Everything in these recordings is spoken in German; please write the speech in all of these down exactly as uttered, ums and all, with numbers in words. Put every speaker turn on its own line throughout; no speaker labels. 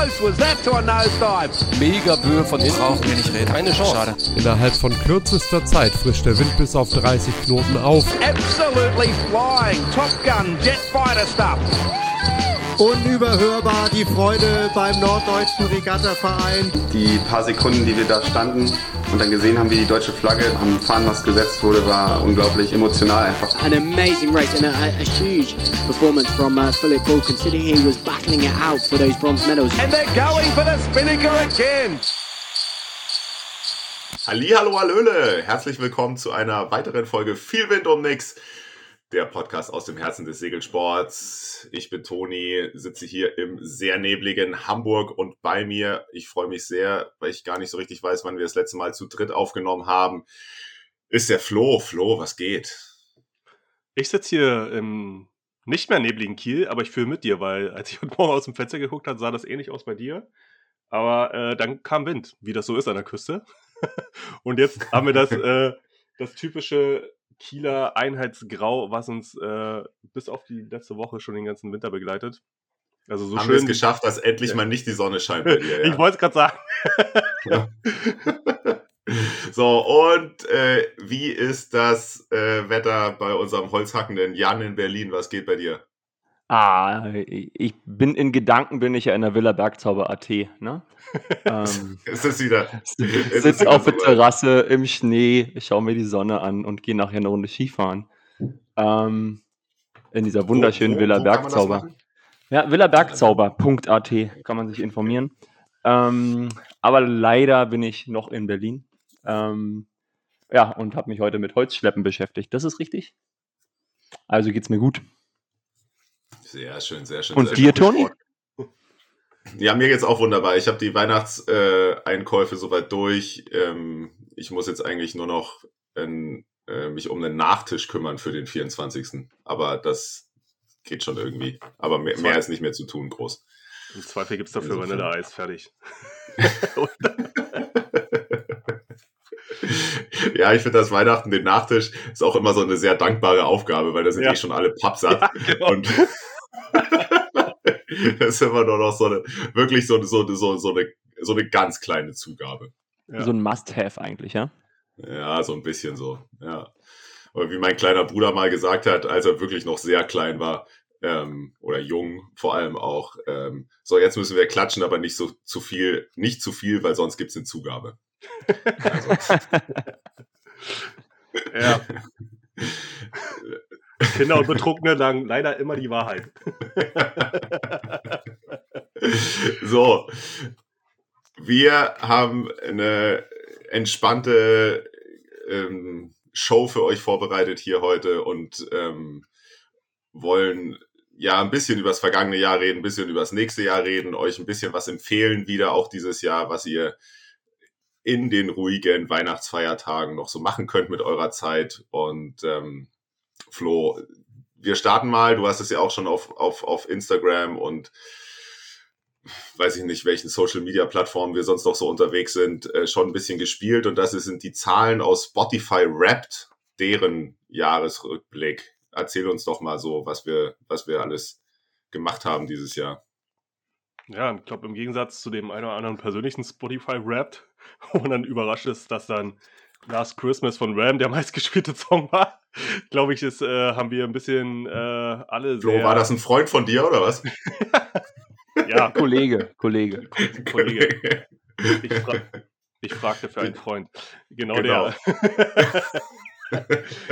close was that to a nosedive?
Mega Böe von hinten.
Brauchen wir nicht reden.
Keine Chance.
Schade.
Innerhalb von kürzester Zeit frischt der Wind bis auf dreißig Knoten auf.
Absolutely flying. Top Gun, jet fighter stuff.
Unüberhörbar die Freude beim Norddeutschen Regattaverein.
Die paar Sekunden, die wir da standen und dann gesehen haben, wie die deutsche Flagge am Fahnenmast gesetzt wurde, war unglaublich emotional einfach.
An amazing race and a, a, a huge performance from uh, Philip Bull, considering he was battling it out for those bronze medals.
And they're going for the Spinnaker again.
Hallihallo, hallöle! Herzlich willkommen zu einer weiteren Folge Viel Wind um nix. Der Podcast aus dem Herzen des Segelsports. Ich bin Toni, sitze hier im sehr nebligen Hamburg und bei mir, ich freue mich sehr, weil ich gar nicht so richtig weiß, wann wir das letzte Mal zu dritt aufgenommen haben, ist der Flo. Flo, was geht?
Ich sitze hier im nicht mehr nebligen Kiel, aber ich fühle mit dir, weil als ich heute Morgen aus dem Fenster geguckt habe, sah das ähnlich aus bei dir. Aber äh, dann kam Wind, wie das so ist an der Küste. Und jetzt haben wir das, äh, das typische Kieler Einheitsgrau, was uns äh, bis auf die letzte Woche schon den ganzen Winter begleitet. Also so
haben
schön.
wir es geschafft, dass endlich ja. mal nicht die Sonne scheint bei dir. Ja?
Ich wollte es gerade sagen.
Ja. So, und äh, wie ist das äh, Wetter bei unserem holzhackenden Jan in Berlin? Was geht bei dir?
Ah, ich bin in Gedanken bin ich ja in der Villa Bergzauber Punkt at, ne? ähm,
ist es wieder?
Sitze auf der Terrasse im Schnee, schaue mir die Sonne an und gehe nachher eine Runde Skifahren. Ähm, in dieser wunderschönen
wo, wo,
Villa
wo
Bergzauber. Ja, Villa Bergzauber Punkt at kann man sich informieren. Ähm, aber leider bin ich noch in Berlin. Ähm, ja, und habe mich heute mit Holzschleppen beschäftigt. Das ist richtig. Also geht's mir gut.
Sehr schön, sehr schön.
Und
sehr
dir,
schön.
Toni?
Ja, mir geht's auch wunderbar. Ich habe die Weihnachtseinkäufe äh, soweit durch. Ähm, ich muss jetzt eigentlich nur noch ähm, äh, mich um einen Nachtisch kümmern für den vierundzwanzigsten Aber das geht schon irgendwie. Aber mehr, mehr ist nicht mehr zu tun, groß.
Im Zweifel gibt's dafür Vanilleeis, fertig.
Ja, ich finde das Weihnachten, den Nachtisch, ist auch immer so eine sehr dankbare Aufgabe, weil da sind
ja.
eh schon alle pappsatt.
Ja, genau.
Und das ist immer nur noch so eine, wirklich so, so, so, so, eine, so eine ganz kleine Zugabe.
Ja. So ein Must-Have eigentlich, ja?
Ja, so ein bisschen so, ja. Aber wie mein kleiner Bruder mal gesagt hat, als er wirklich noch sehr klein war, ähm, oder jung vor allem auch, ähm, so, jetzt müssen wir klatschen, aber nicht so zu viel, nicht zu viel, weil sonst gibt's eine Zugabe. Also.
Ja. Kinder und Betrunkene sagen leider immer die Wahrheit.
So, wir haben eine entspannte ähm, Show für euch vorbereitet hier heute und ähm, wollen ja ein bisschen über das vergangene Jahr reden, ein bisschen über das nächste Jahr reden, euch ein bisschen was empfehlen wieder auch dieses Jahr, was ihr in den ruhigen Weihnachtsfeiertagen noch so machen könnt mit eurer Zeit. Und ähm, Flo, wir starten mal. Du hast es ja auch schon auf, auf, auf Instagram und weiß ich nicht, welchen Social-Media-Plattformen wir sonst noch so unterwegs sind, äh, schon ein bisschen gespielt. Und das sind die Zahlen aus Spotify Wrapped, deren Jahresrückblick. Erzähl uns doch mal so, was wir, was wir alles gemacht haben dieses Jahr.
Ja, ich glaube, im Gegensatz zu dem einen oder anderen persönlichen Spotify-Rap, wo man dann überrascht ist, dass dann Last Christmas von Ram der meistgespielte Song war, glaube ich, ist, äh, haben wir ein bisschen äh, alle
Flo,
sehr...
war das ein Freund von dir, oder was?
Ja, Kollege, Kollege.
Kollege. Ich, fra- ich fragte für einen Freund. Genau,
Genau.
der.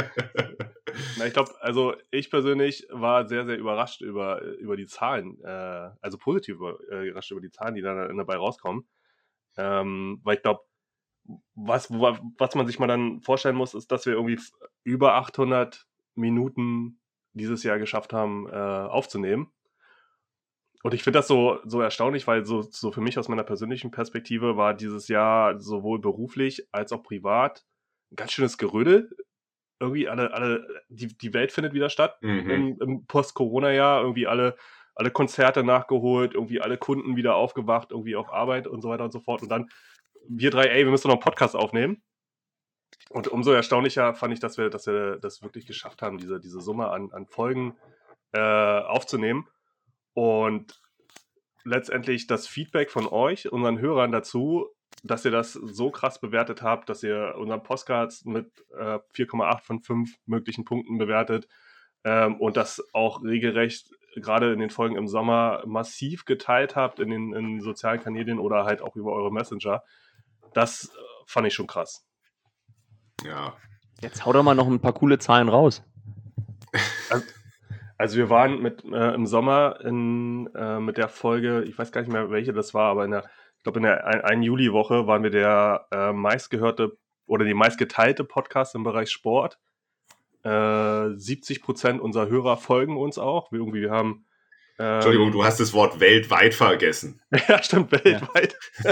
Na, ich glaube, also ich persönlich war sehr, sehr überrascht über, über die Zahlen, äh, also positiv über, äh, überrascht über die Zahlen, die dann dabei rauskommen. Ähm, weil ich glaube, was, wo, was man sich mal dann vorstellen muss, ist, dass wir irgendwie über achthundert Minuten dieses Jahr geschafft haben, äh, aufzunehmen. Und ich finde das so, so erstaunlich, weil so, so für mich aus meiner persönlichen Perspektive war dieses Jahr sowohl beruflich als auch privat ein ganz schönes Gerödel. Irgendwie alle, alle, die, die Welt findet wieder statt
Mhm.
im, im Post-Corona-Jahr. Irgendwie alle, alle Konzerte nachgeholt, irgendwie alle Kunden wieder aufgewacht, irgendwie auf Arbeit und so weiter und so fort. Und dann wir drei, ey, wir müssen noch einen Podcast aufnehmen. Und umso erstaunlicher fand ich, dass wir, dass wir das wirklich geschafft haben, diese, diese Summe an, an Folgen äh, aufzunehmen. Und letztendlich das Feedback von euch, unseren Hörern dazu, dass ihr das so krass bewertet habt, dass ihr unseren Podcast mit äh, vier Komma acht von fünf möglichen Punkten bewertet ähm, und das auch regelrecht gerade in den Folgen im Sommer massiv geteilt habt in den, in den sozialen Kanälen oder halt auch über eure Messenger. Das äh, fand ich schon krass.
Ja.
Jetzt hau doch mal noch ein paar coole Zahlen raus.
Also, also wir waren mit äh, im Sommer in, äh, mit der Folge, ich weiß gar nicht mehr, welche das war, aber in der, ich glaube in der ein, ein Juli-Woche waren wir der äh, meistgehörte oder die meistgeteilte Podcast im Bereich Sport. Äh, siebzig Prozent unserer Hörer folgen uns auch. Wir, irgendwie, wir haben ähm,
Entschuldigung, du hast das Wort weltweit vergessen.
Ja, stimmt, weltweit. Ja.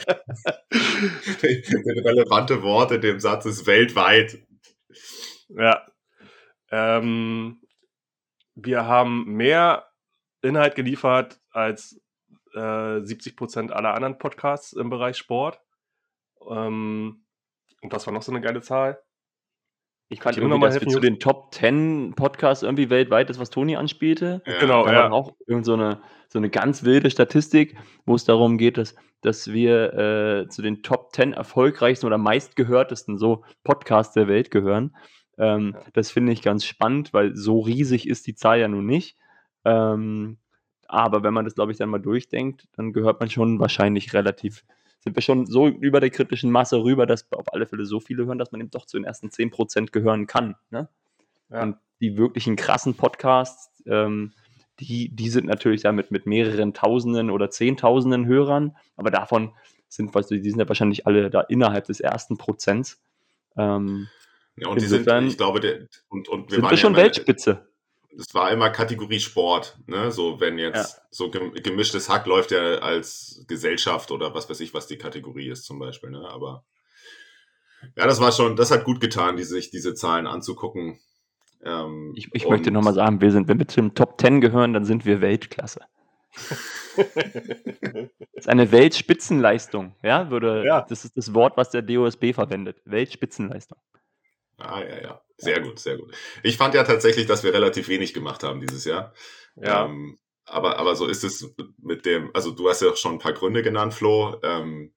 Das relevante Wort in dem Satz ist weltweit.
Ja. Ähm, wir haben mehr Inhalt geliefert als äh, siebzig Prozent aller anderen Podcasts im Bereich Sport. Ähm, und das war noch so eine geile Zahl.
Ich fand
Ich
irgendwie,
mal
dass wir zu den Top zehn Podcasts irgendwie weltweit, das was Toni anspielte.
Ja.
Genau,
Da
ja.
war auch irgend so eine, so eine ganz wilde Statistik, wo es darum geht, dass, dass wir äh, zu den Top zehn erfolgreichsten oder meistgehörtesten so Podcasts der Welt gehören. Ähm,
Ja.
Das finde ich ganz spannend, weil so riesig ist die Zahl ja nun nicht. Ähm, aber wenn man das, glaube ich, dann mal durchdenkt, dann gehört man schon wahrscheinlich relativ, sind wir schon so über der kritischen Masse rüber, dass auf alle Fälle so viele hören, dass man eben doch zu den ersten zehn Prozent gehören kann. Ne?
Ja.
Und die wirklichen krassen Podcasts, ähm, die, die sind natürlich damit mit mehreren Tausenden oder Zehntausenden Hörern, aber davon sind, weißt du, die sind ja wahrscheinlich alle da innerhalb des ersten Prozents. Ähm,
Ja, und die sind,
insofern
ich glaube, der, und, und wir
sind
waren
wir
ja
schon
immer,
Weltspitze.
es war immer Kategorie Sport, ne? So, wenn jetzt so gem- gemischtes Hack läuft ja als Gesellschaft oder was weiß ich, was die Kategorie ist zum Beispiel, ne? Aber ja, das war schon, das hat gut getan, die, sich diese Zahlen anzugucken. Ähm,
Ich, ich
und-
möchte nochmal sagen, wir sind, wenn wir zu den Top zehn gehören, dann sind wir Weltklasse. Das ist eine Weltspitzenleistung, ja, würde,
Ja.
das ist das Wort, was der D O S B verwendet. Weltspitzenleistung.
Ah, ja, ja. Sehr gut, sehr gut. Ich fand ja tatsächlich, dass wir relativ wenig gemacht haben dieses Jahr.
Ja.
Ähm, aber, aber so ist es mit dem, also du hast ja auch schon ein paar Gründe genannt, Flo. Ähm,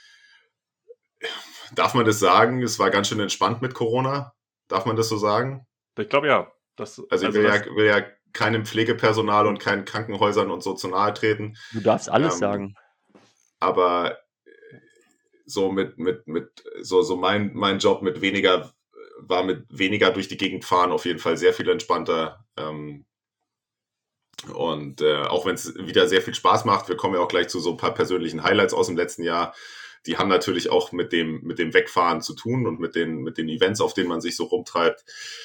darf man das sagen? Es war ganz schön entspannt mit Corona. Darf man das so sagen?
Ich glaube ja. Das,
Also ich will,
das,
ja, will ja keinem Pflegepersonal und keinen Krankenhäusern und so zu nahe treten.
Du darfst alles
Ähm,
sagen.
Aber so mit, mit, mit, so, so mein, mein Job mit weniger, war mit weniger durch die Gegend fahren auf jeden Fall sehr viel entspannter. Ähm, und äh, auch wenn es wieder sehr viel Spaß macht, wir kommen ja auch gleich zu so ein paar persönlichen Highlights aus dem letzten Jahr. Die haben natürlich auch mit dem, mit dem Wegfahren zu tun und mit den, mit den Events, auf denen man sich so rumtreibt.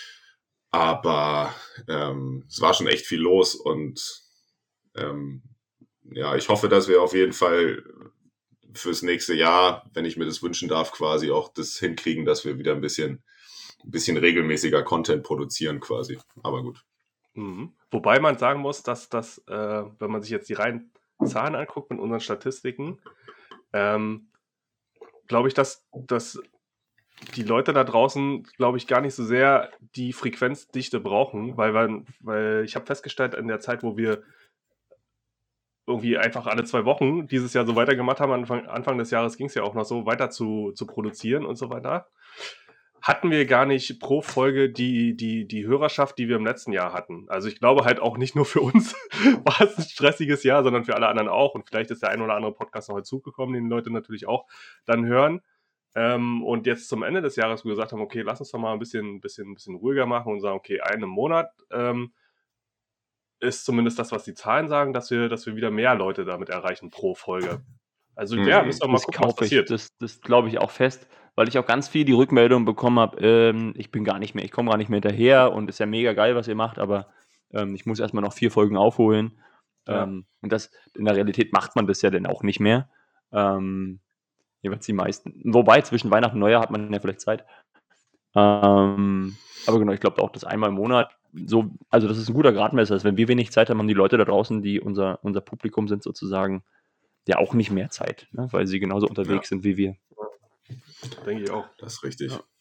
Aber ähm, es war schon echt viel los und ähm, ja, ich hoffe, dass wir auf jeden Fall fürs nächste Jahr, wenn ich mir das wünschen darf, quasi auch das hinkriegen, dass wir wieder ein bisschen, ein bisschen regelmäßiger Content produzieren quasi. Aber gut.
Mhm. Wobei man sagen muss, dass das, äh, wenn man sich jetzt die reinen Zahlen anguckt mit unseren Statistiken, ähm, glaube ich, dass, dass die Leute da draußen, glaube ich, gar nicht so sehr die Frequenzdichte brauchen, weil, weil, weil ich habe festgestellt, in der Zeit, wo wir irgendwie einfach alle zwei Wochen dieses Jahr so weitergemacht haben, Anfang, Anfang des Jahres ging es ja auch noch so, weiter zu, zu produzieren und so weiter, hatten wir gar nicht pro Folge die, die, die Hörerschaft, die wir im letzten Jahr hatten. Also ich glaube halt auch nicht nur für uns war es ein stressiges Jahr, sondern für alle anderen auch. Und vielleicht ist der ein oder andere Podcast noch hinzugekommen, den die Leute natürlich auch dann hören. Ähm, und jetzt zum Ende des Jahres, wo wir gesagt haben, okay, lass uns doch mal ein bisschen, bisschen, bisschen ruhiger machen und sagen, okay, einen Monat ähm, ist zumindest das, was die Zahlen sagen, dass wir, dass wir wieder mehr Leute damit erreichen pro Folge. Also
Mhm.
ja, müssen wir mal
Das
gucken, was
kaufe ich,
passiert.
das, das glaube ich auch fest, weil ich auch ganz viel die Rückmeldung bekommen habe, ähm, ich bin gar nicht mehr, ich komme gar nicht mehr hinterher und ist ja mega geil, was ihr macht, aber ähm, ich muss erstmal noch vier Folgen aufholen.
Ja.
Ähm, und das in der Realität macht man das ja dann auch nicht mehr. Ähm, jeweils die meisten. Wobei, zwischen Weihnachten und Neujahr hat man ja vielleicht Zeit. Ähm, aber genau, ich glaube auch, dass einmal im Monat so, also das ist ein guter Gradmesser ist. Wenn wir wenig Zeit haben, haben die Leute da draußen, die unser, unser Publikum sind sozusagen, ja auch nicht mehr Zeit, ne? Weil sie genauso unterwegs
Ja.
sind wie wir.
Denke ich auch.
Das ist richtig.
Ja.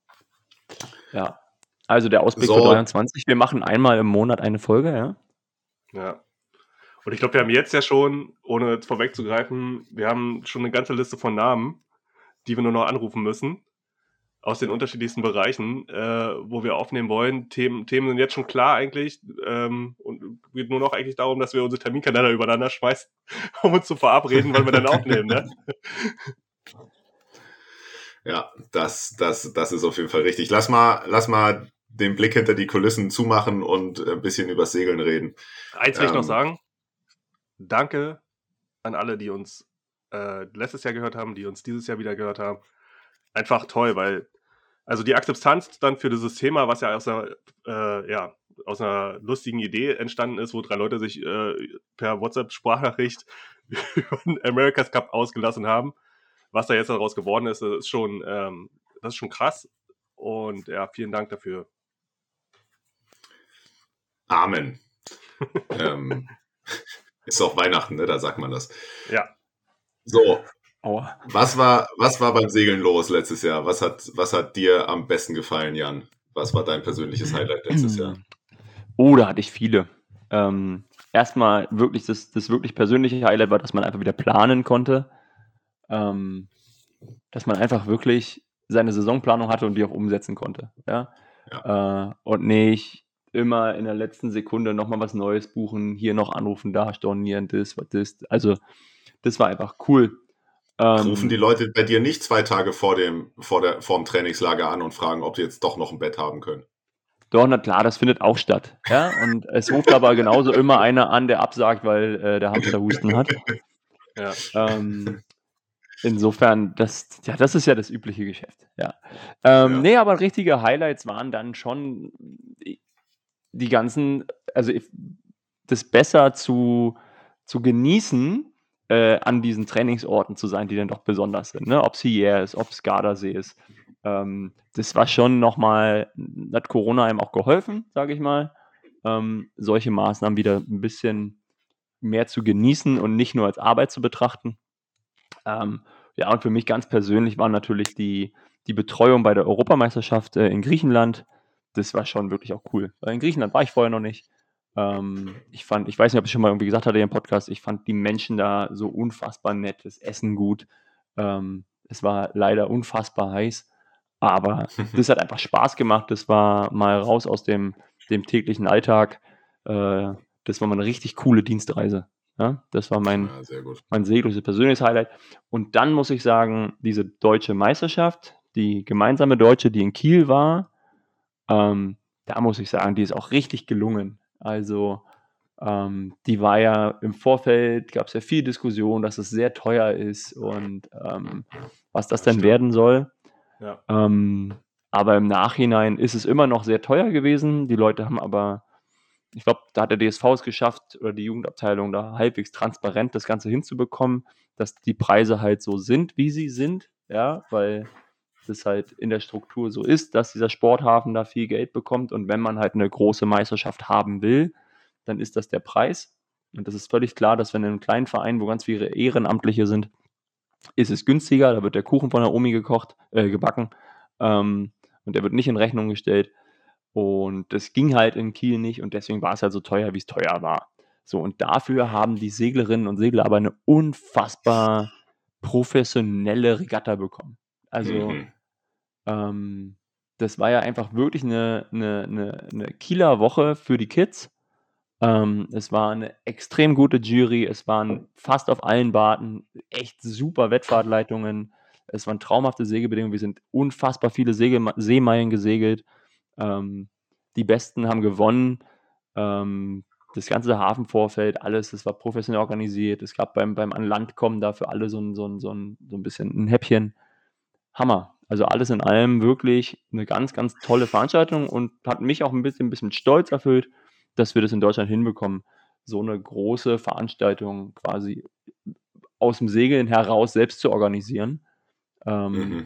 Ja. Also der Ausblick
So.
für dreiundzwanzig, wir machen einmal im Monat eine Folge, ja.
Ja. Und ich glaube, wir haben jetzt ja schon, ohne jetzt vorwegzugreifen, wir haben schon eine ganze Liste von Namen, die wir nur noch anrufen müssen, aus den unterschiedlichsten Bereichen, äh, wo wir aufnehmen wollen. Themen, Themen sind jetzt schon klar eigentlich, ähm, und es geht nur noch eigentlich darum, dass wir unsere Terminkalender übereinander schmeißen, um uns zu verabreden, wann wir dann aufnehmen, ne?
Ja, das, das, das ist auf jeden Fall richtig. Lass mal, lass mal den Blick hinter die Kulissen zumachen und ein bisschen über Segeln reden.
Eins will ich
Ähm,
noch sagen. Danke an alle, die uns äh, letztes Jahr gehört haben, die uns dieses Jahr wieder gehört haben. Einfach toll, weil also die Akzeptanz dann für dieses Thema, was ja aus einer, äh, ja, aus einer lustigen Idee entstanden ist, wo drei Leute sich äh, per WhatsApp-Sprachnachricht über den America's Cup ausgelassen haben, was da jetzt daraus geworden ist, das ist schon, ähm, das ist schon krass. Und ja, vielen Dank dafür.
Amen. ähm, ist auch Weihnachten, ne? Da sagt man das.
Ja.
So,
Aua.
was war, was war beim Segeln los letztes Jahr? Was hat, was hat dir am besten gefallen, Jan? Was war dein persönliches Highlight letztes Jahr?
Oh, da hatte ich viele. Ähm, erstmal wirklich, das, das wirklich persönliche Highlight war, dass man einfach wieder planen konnte. Ähm, dass man einfach wirklich seine Saisonplanung hatte und die auch umsetzen konnte. Ja? Äh, und nicht immer in der letzten Sekunde nochmal was Neues buchen, hier noch anrufen, da stornieren, das, was das. Also, das war einfach cool. Ähm,
Rufen die Leute bei dir nicht zwei Tage vor dem, vor der, vor dem Trainingslager an und fragen, ob sie jetzt doch noch ein Bett haben können?
Doch, na klar, das findet auch statt. Ja? Und es ruft aber genauso immer einer an, der absagt, weil äh, der Hamster Husten hat.
Ja.
Ähm, insofern, das, ja, das ist ja das übliche Geschäft. Ja. Ähm,
Ja.
Nee, aber richtige Highlights waren dann schon die ganzen, also if- das besser zu, zu genießen, äh, an diesen Trainingsorten zu sein, die dann doch besonders sind. Ne? Ob es hier ist, ob es Gardasee ist. Ähm, das war schon nochmal, hat Corona einem auch geholfen, sage ich mal, ähm, solche Maßnahmen wieder ein bisschen mehr zu genießen und nicht nur als Arbeit zu betrachten. Ähm, ja, und für mich ganz persönlich war natürlich die, die Betreuung bei der Europameisterschaft äh, in Griechenland. Das war schon wirklich auch cool. Weil in Griechenland war ich vorher noch nicht. Ähm, ich fand, ich weiß nicht, ob ich schon mal irgendwie gesagt hatte im Podcast, ich fand die Menschen da so unfassbar nett, das Essen gut. Ähm, es war leider unfassbar heiß, aber das hat einfach Spaß gemacht. Das war mal raus aus dem, dem täglichen Alltag. Äh, das war mal eine richtig coole Dienstreise. Ja? Das war mein,
Ja, sehr gut.
mein segliches persönliches Highlight. Und dann muss ich sagen, diese deutsche Meisterschaft, die gemeinsame deutsche, die in Kiel war, ähm, da muss ich sagen, die ist auch richtig gelungen. Also ähm, die war ja im Vorfeld, gab es ja viel Diskussion, dass es sehr teuer ist und ähm, was das denn werden soll.
Ja.
Ähm, aber im Nachhinein ist es immer noch sehr teuer gewesen. Die Leute haben aber, ich glaube, da hat der D S V es geschafft oder die Jugendabteilung da halbwegs transparent das Ganze hinzubekommen, dass die Preise halt so sind, wie sie sind, ja, weil das halt in der Struktur so ist, dass dieser Sporthafen da viel Geld bekommt und wenn man halt eine große Meisterschaft haben will, dann ist das der Preis. Und das ist völlig klar, dass wenn in einem kleinen Verein, wo ganz viele Ehrenamtliche sind, ist es günstiger, da wird der Kuchen von der Omi gekocht, äh, gebacken ähm, und der wird nicht in Rechnung gestellt. Und das ging halt in Kiel nicht und deswegen war es halt so teuer, wie es teuer war. So, und dafür haben die Seglerinnen und Segler aber eine unfassbar professionelle Regatta bekommen. Also,
Mhm.
ähm, das war ja einfach wirklich eine, eine, eine, eine Kieler Woche für die Kids. Ähm, es war eine extrem gute Jury, es waren fast auf allen Barten echt super Wettfahrtleitungen, es waren traumhafte Segelbedingungen, wir sind unfassbar viele Segel Seemeilen gesegelt, ähm, die Besten haben gewonnen, ähm, das ganze Hafenvorfeld, alles, das war professionell organisiert, es gab beim, beim An Land kommen da für alle so ein, so ein, so ein, so ein bisschen ein Häppchen. Hammer. Also alles in allem wirklich eine ganz, ganz tolle Veranstaltung und hat mich auch ein bisschen, ein bisschen stolz erfüllt, dass wir das in Deutschland hinbekommen, so eine große Veranstaltung quasi aus dem Segeln heraus selbst zu organisieren. Ähm,
Mhm.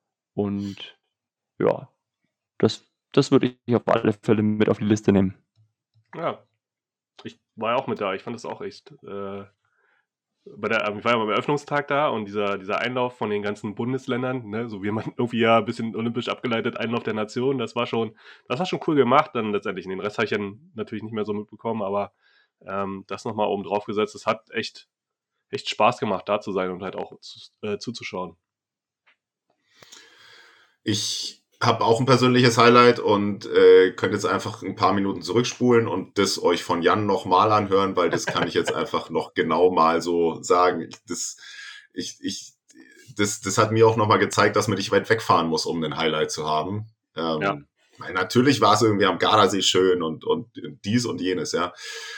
Und ja, das, das würde ich auf alle Fälle mit auf die Liste nehmen.
Ja. Ich war ja auch mit da. Ich fand das auch echt. Äh, bei der, ich war ja beim Eröffnungstag da und dieser, dieser Einlauf von den ganzen Bundesländern, ne, so wie man irgendwie ja ein bisschen olympisch abgeleitet, Einlauf der Nation, das war schon, das war schon cool gemacht. Dann letztendlich, den Rest habe ich dann natürlich nicht mehr so mitbekommen, aber Ähm, das nochmal oben drauf gesetzt. Es hat echt, echt Spaß gemacht, da zu sein und halt auch zu, äh, zuzuschauen.
Ich habe auch ein persönliches Highlight und äh, könnt jetzt einfach ein paar Minuten zurückspulen und das euch von Jan nochmal anhören, weil das kann ich jetzt einfach noch genau mal so sagen. Ich, das, ich, ich, das, das hat mir auch nochmal gezeigt, dass man nicht weit wegfahren muss, um ein Highlight zu haben. Ähm,
Ja.
weil natürlich war es irgendwie am Gardasee schön und, und dies und jenes, ja.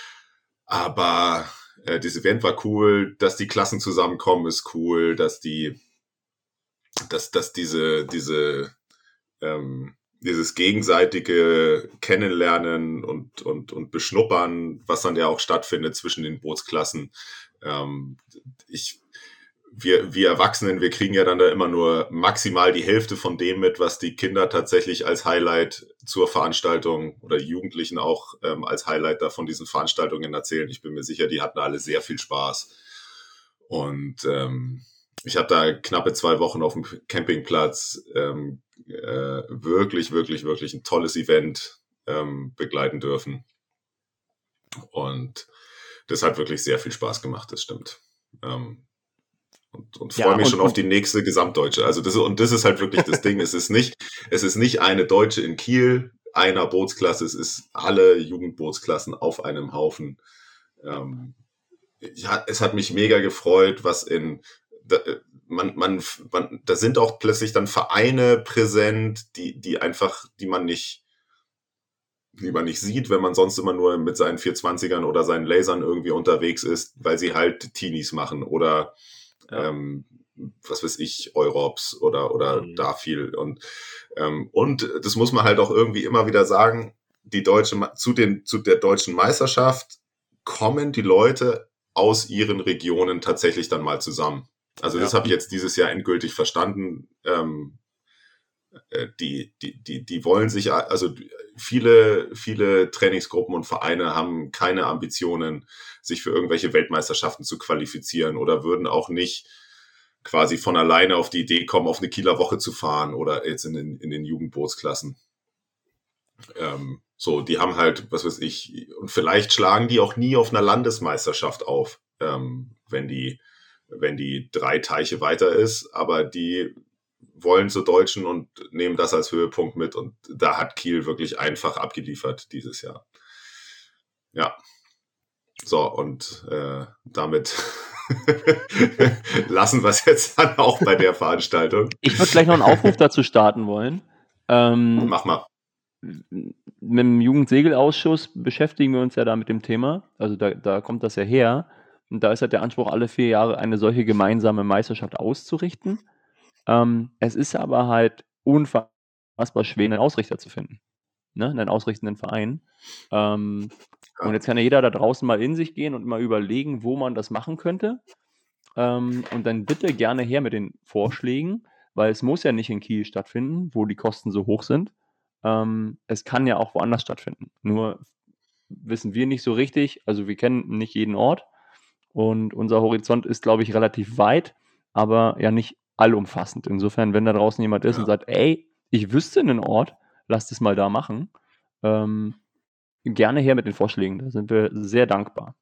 Aber äh, das Event war cool, dass die Klassen zusammenkommen, ist cool, dass die, dass, dass diese, diese, ähm, dieses gegenseitige Kennenlernen und, und, und Beschnuppern, was dann ja auch stattfindet zwischen den Bootsklassen. Ähm, ich, wir, wir Erwachsenen, wir kriegen ja dann da immer nur maximal die Hälfte von dem mit, was die Kinder tatsächlich als Highlight zur Veranstaltung oder die Jugendlichen auch ähm, als Highlight da von diesen Veranstaltungen erzählen. Ich bin mir sicher, die hatten alle sehr viel Spaß. Und ähm, ich habe da knappe zwei Wochen auf dem Campingplatz ähm, äh, wirklich, wirklich, wirklich ein tolles Event ähm, begleiten dürfen. Und das hat wirklich sehr viel Spaß gemacht, das stimmt. Ähm, und und
Ja,
freue mich
und-
schon auf
und-
die nächste Gesamtdeutsche. Also das, und das ist halt wirklich das Ding. Es ist nicht, es ist nicht eine Deutsche in Kiel, einer Bootsklasse, es ist alle Jugendbootsklassen auf einem Haufen. Ähm, ja, es hat mich mega gefreut, was in da, man, man, man, da sind auch plötzlich dann Vereine präsent, die, die einfach, die man nicht, die man nicht sieht, wenn man sonst immer nur mit seinen vierhundertzwanzigern oder seinen Lasern irgendwie unterwegs ist, weil sie halt Teenies machen oder
Ja.
ähm, was weiß ich, Europs oder, oder
Mhm.
da viel. Und, ähm, und das muss man halt auch irgendwie immer wieder sagen, die deutsche, Ma- zu den, zu der deutschen Meisterschaft kommen die Leute aus ihren Regionen tatsächlich dann mal zusammen. Also das
Ja.
habe ich jetzt dieses Jahr endgültig verstanden. Ähm, äh, die, die, die, die wollen sich, a- also viele, viele Trainingsgruppen und Vereine haben keine Ambitionen, sich für irgendwelche Weltmeisterschaften zu qualifizieren oder würden auch nicht quasi von alleine auf die Idee kommen, auf eine Kieler Woche zu fahren oder jetzt in den, in den Jugendbootsklassen. Ähm, so, die haben halt, was weiß ich, und vielleicht schlagen die auch nie auf einer Landesmeisterschaft auf, ähm, wenn die, wenn die drei Teiche weiter ist, aber die wollen zu Deutschen und nehmen das als Höhepunkt mit und da hat Kiel wirklich einfach abgeliefert dieses Jahr. Ja. So, und äh, damit lassen wir es jetzt dann auch bei der Veranstaltung.
Ich würde gleich noch einen Aufruf dazu starten wollen. Ähm,
Mach mal.
mit dem Jugendsegel-Ausschuss beschäftigen wir uns ja da mit dem Thema. Also da, da kommt das ja her. Und da ist halt der Anspruch, alle vier Jahre eine solche gemeinsame Meisterschaft auszurichten. Ähm, es ist aber halt unfassbar schwer, einen Ausrichter zu finden. Ne? Einen ausrichtenden Verein. Ähm,
Ja.
Und jetzt kann ja jeder da draußen mal in sich gehen und mal überlegen, wo man das machen könnte. Ähm, und dann bitte gerne her mit den Vorschlägen, weil es muss ja nicht in Kiel stattfinden, wo die Kosten so hoch sind. Ähm, es kann ja auch woanders stattfinden. Nur wissen wir nicht so richtig, also wir kennen nicht jeden Ort und unser Horizont ist, glaube ich, relativ weit, aber ja nicht allumfassend. Insofern, wenn da draußen jemand ist
Ja.
und sagt, ey, ich wüsste einen Ort, lasst es mal da machen, ähm, gerne her mit den Vorschlägen, da sind wir sehr dankbar.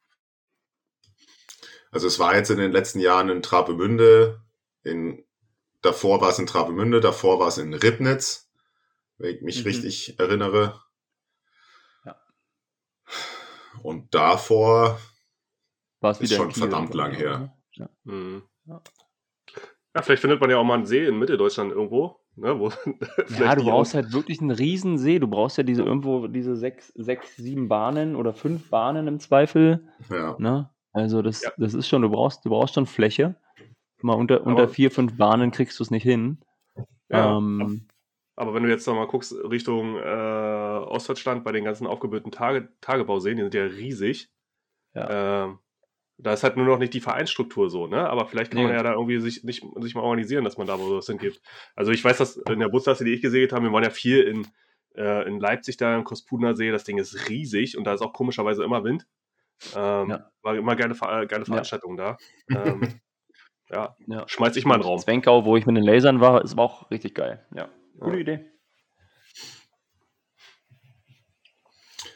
Also es war jetzt in den letzten Jahren in Travemünde, in, davor war es in Travemünde, davor war es in Ribnitz, wenn ich mich
Mhm.
richtig erinnere.
Ja.
Und davor
War es
ist
wieder in
schon
Kiel
verdammt
irgendwann,
lang her.
ne? Ja.
Mhm.
Ja.
Ja, vielleicht findet man ja auch mal einen See in Mitteldeutschland irgendwo, ne, wo vielleicht
Ja, du
die
brauchst
auch-
halt wirklich einen riesen See. Du brauchst ja diese irgendwo diese sechs, sechs, sieben Bahnen oder fünf Bahnen im Zweifel.
Ja.
Ne? Also das,
Ja.
das ist schon, du brauchst, du brauchst schon Fläche. Mal unter,
Aber-
unter vier, fünf Bahnen kriegst du es nicht hin.
Ja,
ähm,
aber wenn du jetzt noch mal guckst Richtung äh, Ostdeutschland bei den ganzen aufgebürden Tage, Tagebauseen, die sind ja riesig.
Ja.
Ähm, da ist halt nur noch nicht die Vereinsstruktur so, ne? Aber vielleicht kann
Nee.
man ja da irgendwie sich, nicht, sich mal organisieren, dass man da wo was hingibt. Also ich weiß, dass in der Busklasse, die ich gesegelt habe, wir waren ja viel in, äh, in Leipzig da im Kospudner See, das Ding ist riesig und da ist auch komischerweise immer Wind. Ähm,
Ja.
War immer geile, Ver- äh, geile
Ja.
Veranstaltungen da. Ähm, ja,
ja.
schmeiß ich mal in den Raum.
Zwenkau, wo ich mit den Lasern war, ist war auch richtig geil. Ja, gute
Ja.
Idee.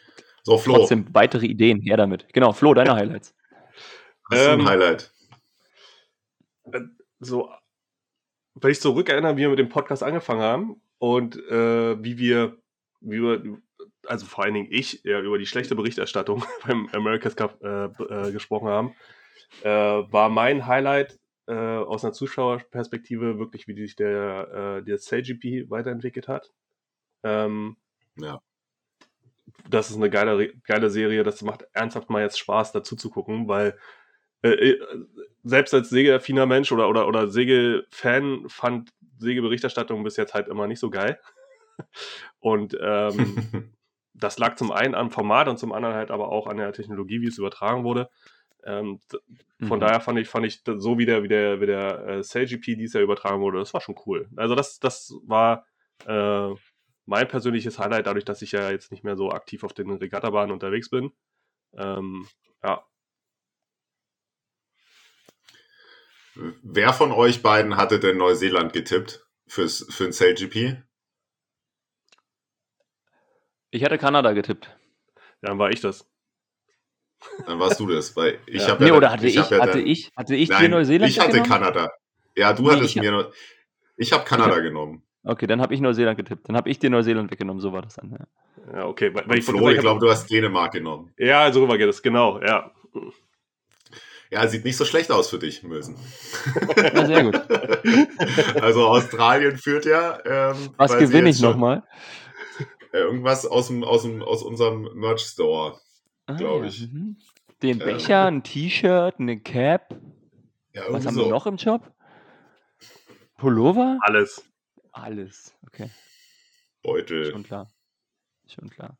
So, Flo,
Trotzdem weitere Ideen, her damit. Genau, Flo, deine Highlights.
hast du ein
Ähm,
Highlight?
äh, so, wenn ich zurückerinnere, wie wir mit dem Podcast angefangen haben und äh, wie wir, wie wir, also vor allen Dingen ich, ja, über die schlechte Berichterstattung beim America's Cup äh, äh, gesprochen haben, äh, war mein Highlight äh, aus einer Zuschauerperspektive wirklich, wie sich der, äh, der C G P weiterentwickelt hat. Ähm,
Ja.
das ist eine geile, geile Serie, das macht ernsthaft mal jetzt Spaß, dazu zu gucken, weil äh, selbst als segelaffiner Mensch oder, oder, oder Segel-Fan fand Segelberichterstattung bis jetzt halt immer nicht so geil. Und ähm, das lag zum einen am Format und zum anderen halt aber auch an der Technologie, wie es übertragen wurde. Ähm, von
Mhm.
daher fand ich, fand ich so wie der, wie der, wie der äh, C G P dieses Jahr übertragen wurde, das war schon cool. Also das, das war äh, mein persönliches Highlight, dadurch, dass ich ja jetzt nicht mehr so aktiv auf den Regattabahnen unterwegs bin. Ähm, ja.
Wer von euch beiden hatte denn Neuseeland getippt fürs, für den C G P?
Ich hatte Kanada getippt.
Dann war ich das.
Dann warst du das, weil ich
Ja.
habe
Nee,
ja,
oder
dann-
hatte ich,
hab ja
hatte
dann,
ich, hatte ich dir
nein,
Neuseeland
ich hatte
weggenommen?
Kanada. Ja, du
Nee,
hattest
ich-
mir, Neu- ich habe Kanada genommen.
Okay, dann habe ich Neuseeland getippt. Dann habe ich dir Neuseeland weggenommen, so war das dann. Ja.
Ja, okay. Weil, weil
Und
ich,
Flo,
ich,
ich glaube, du hast Dänemark genommen.
Ja, so rüber geht es, genau, ja.
Ja, sieht nicht so schlecht aus für dich, Mösen.
Ja, sehr gut.
Also Australien führt ja. Ähm,
Was
weil sie
gewinne
jetzt
ich
schon-
nochmal?
Irgendwas aus, dem, aus, dem, aus unserem Merch-Store, glaube ich.
Mhm. Den
Ähm.
Becher, ein T-Shirt, eine Cap.
Ja,
Was
irgendwie
haben
so.
wir noch im Shop? Pullover?
Alles.
Alles. Okay,
Beutel.
schon klar. Schon klar.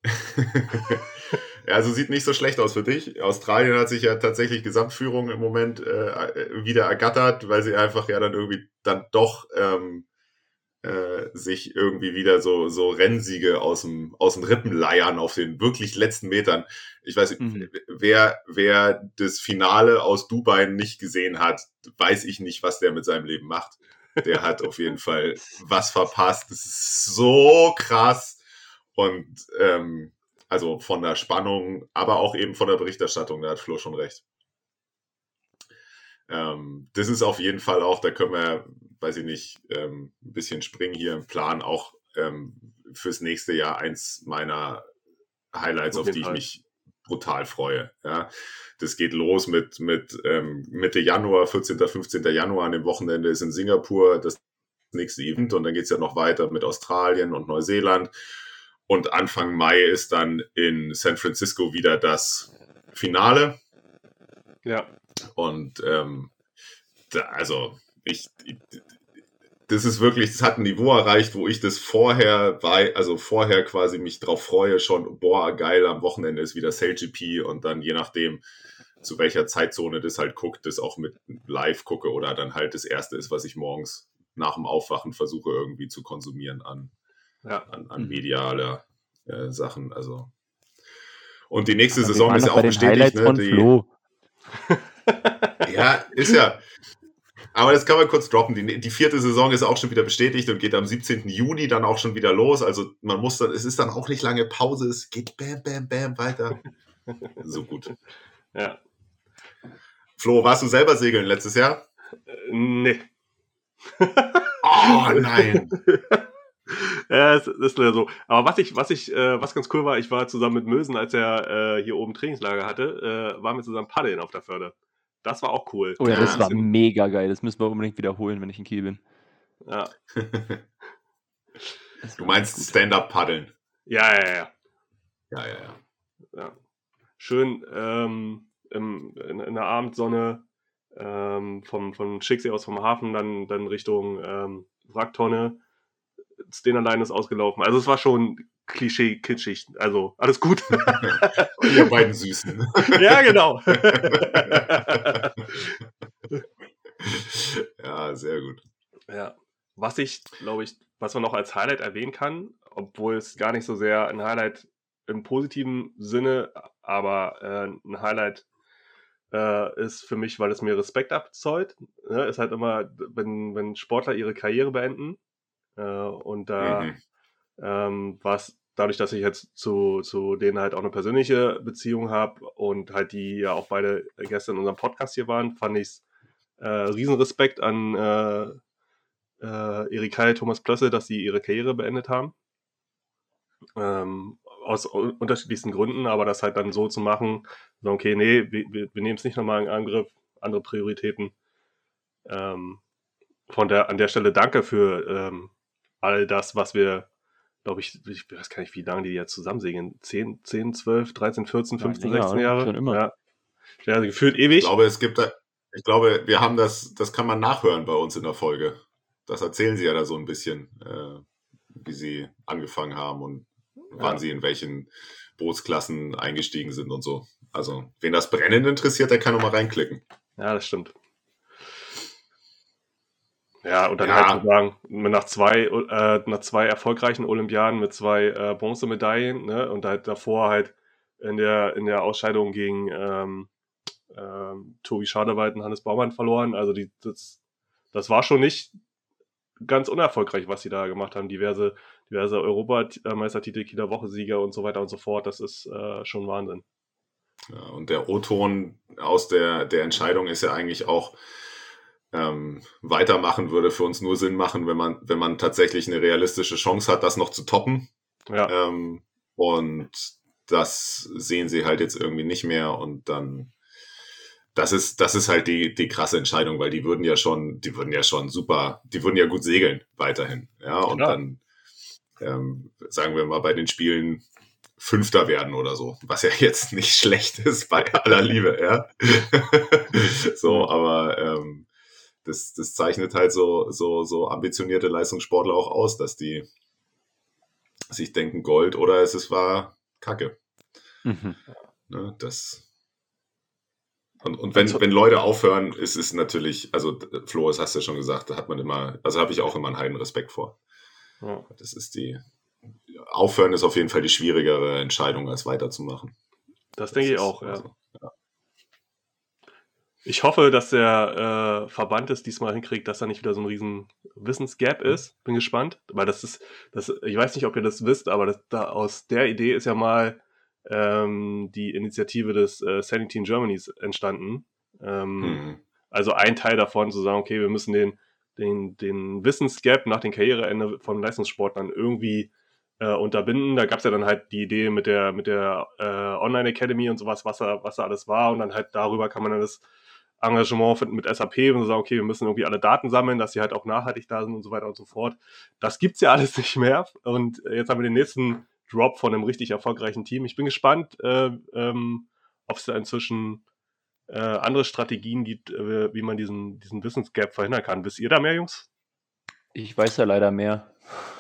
Ja, also sieht nicht so schlecht aus für dich. Australien hat sich ja tatsächlich Gesamtführung im Moment äh, wieder ergattert, weil sie einfach ja dann irgendwie dann doch ähm, äh, sich irgendwie wieder so, so Rennsiege aus dem, aus den Rippen leiern auf den wirklich letzten Metern. Ich weiß nicht,
Mhm.
wer, wer das Finale aus Dubai nicht gesehen hat, weiß ich nicht, was der mit seinem Leben macht. Der hat auf jeden Fall was verpasst. Das ist so krass. Und ähm, also von der Spannung, aber auch eben von der Berichterstattung, da hat Flo schon recht. Ähm, das ist auf jeden Fall auch, da können wir, weiß ich nicht, ähm, ein bisschen springen hier im Plan, auch ähm, fürs nächste Jahr eins meiner Highlights,
Auf
auf
jeden
die ich
Fall.
mich brutal freue. Ja. Das geht los mit, mit ähm, Mitte Januar, vierzehnten, fünfzehnten Januar, an dem Wochenende ist in Singapur das nächste Event und dann geht es ja noch weiter mit Australien und Neuseeland. Und Anfang Mai ist dann in San Francisco wieder das Finale.
Ja.
Und ähm, da, also ich, ich, das ist wirklich, das hat ein Niveau erreicht, wo ich das vorher war, also vorher quasi mich drauf freue, schon, boah, geil, am Wochenende ist wieder C G P und dann je nachdem, zu welcher Zeitzone das halt guckt, das auch mit live gucke oder dann halt das erste ist, was ich morgens nach dem Aufwachen versuche irgendwie zu konsumieren an
Ja.
an, an
Mhm.
mediale äh, Sachen. Also. Und die nächste
Aber wir
Saison
waren
ist ja
doch
auch
bei den
bestätigt.
Highlights
Ne,
von
die,
Flo.
ja, ist ja. Aber das kann man kurz droppen. Die, die vierte Saison ist auch schon wieder bestätigt und geht am siebzehnten Juni dann auch schon wieder los. Also man muss dann, es ist dann auch nicht lange Pause, es geht bam, bam, bam weiter. So gut.
Ja.
Flo, warst du selber segeln letztes Jahr?
Äh, nee.
Oh nein.
Ja, das ist leider so. Aber was ich, was ich, äh, was ganz cool war, ich war zusammen mit Mösen, als er äh, hier oben Trainingslager hatte, äh, waren wir zusammen paddeln auf der Förde. Das war auch cool.
Oh ja, das
Ja,
war
bisschen-
mega geil. Das müssen wir unbedingt wiederholen, wenn ich in Kiel bin.
Ja,
Das
Du
war
meinst
gut.
Stand-up paddeln?
ja, ja, ja.
Ja, ja, ja.
ja. Schön ähm, im, in, in der Abendsonne ähm, vom, vom Schicksee aus vom Hafen dann, dann Richtung ähm, Wracktonne. Sten allein ist ausgelaufen. Also es war schon Klischee, kitschig. Also alles gut.
Ihr beiden Süßen.
Ja, genau.
Ja, sehr gut.
Ja. Was ich, glaube ich, was man noch als Highlight erwähnen kann, obwohl es gar nicht so sehr ein Highlight im positiven Sinne, aber äh, ein Highlight äh, ist für mich, weil es mir Respekt abzollt. Ne? Ist halt immer, wenn, wenn Sportler ihre Karriere beenden äh, und da
Mhm.
ähm, war es dadurch, dass ich jetzt zu, zu denen halt auch eine persönliche Beziehung habe und halt die ja auch beide gestern in unserem Podcast hier waren, fand ich es äh, Riesenrespekt an äh, äh, Erik Heil, Thomas Plösse, dass sie ihre Karriere beendet haben. Ähm, aus u- unterschiedlichsten Gründen, aber das halt dann so zu machen, so okay, nee, wir, wir, wir nehmen es nicht nochmal in Angriff, andere Prioritäten. Ähm, von der, an der Stelle danke für ähm, all das, was wir, glaube ich, ich weiß gar nicht, wie lange die jetzt zusammen segeln. zehn, zehn, zwölf, dreizehn, vierzehn,
Ja,
fünfzehn,
länger,
sechzehn
oder?
Jahre.
Schon immer.
Ja, ja also gefühlt
Ich
ewig.
glaube, es gibt da, ich glaube, wir haben das, das kann man nachhören bei uns in der Folge. Das erzählen sie ja da so ein bisschen, äh, wie sie angefangen haben und wann
Ja.
sie in welchen Bootsklassen eingestiegen sind und so. Also, wen das brennend interessiert, der kann noch mal reinklicken.
Ja, das stimmt. Ja, und dann
Ja.
halt zu sagen, nach zwei, äh, nach zwei erfolgreichen Olympiaden mit zwei äh, Bronzemedaillen, ne, und halt davor halt in der, in der Ausscheidung gegen ähm, ähm, Tobi Schadewald und Hannes Baumann verloren. Also die, das, das war schon nicht ganz unerfolgreich, was sie da gemacht haben. Diverse, diverse Europameistertitel, Kieler Woche-Sieger und so weiter und so fort. Das ist äh, schon Wahnsinn.
Ja, und der O-Ton aus der, der Entscheidung ist ja eigentlich auch, ähm, weitermachen würde für uns nur Sinn machen, wenn man, wenn man tatsächlich eine realistische Chance hat, das noch zu toppen.
Ja,
Ähm, und das sehen sie halt jetzt irgendwie nicht mehr. Und dann, das ist, das ist halt die, die krasse Entscheidung, weil die würden ja schon, die würden ja schon super, die würden ja gut segeln weiterhin. Ja, und
Klar.
dann, ähm, sagen wir mal, bei den Spielen Fünfter werden oder so, was ja jetzt nicht schlecht ist bei aller Liebe, ja. So, aber ähm, das, das zeichnet halt so, so, so ambitionierte Leistungssportler auch aus, dass die sich denken Gold oder es ist war Kacke.
Mhm.
Ne, das und, und wenn, wenn Leute aufhören, ist es natürlich, also Flo, das hast du ja schon gesagt, da hat man immer, also habe ich auch immer einen heiden Respekt vor.
ja.
Das ist die, aufhören ist auf jeden Fall die schwierigere Entscheidung, als weiterzumachen.
Das denke ich
ist
auch, ja.
also,
Ich hoffe, dass der äh, Verband es diesmal hinkriegt, dass da nicht wieder so ein riesen Wissensgap ist. Bin gespannt, weil das ist, das, ich weiß nicht, ob ihr das wisst, aber das, da, aus der Idee ist ja mal ähm, die Initiative des äh, Sailing Team Germanys entstanden. Ähm,
hm.
Also ein Teil davon zu sagen, okay, wir müssen den, den, den Wissensgap nach dem Karriereende von Leistungssportlern irgendwie äh, unterbinden. Da gab es ja dann halt die Idee mit der, mit der äh, Online Academy und sowas, was da, was da alles war. Und dann halt darüber kann man dann das Engagement finden mit S A P und so sagen, okay, wir müssen irgendwie alle Daten sammeln, dass sie halt auch nachhaltig da sind und so weiter und so fort. Das gibt's ja alles nicht mehr. Und jetzt haben wir den nächsten Drop von einem richtig erfolgreichen Team. Ich bin gespannt, äh, ähm, ob es da inzwischen äh, andere Strategien gibt, äh, wie man diesen, diesen Wissensgap verhindern kann. Wisst ihr da mehr, Jungs?
Ich weiß ja leider mehr.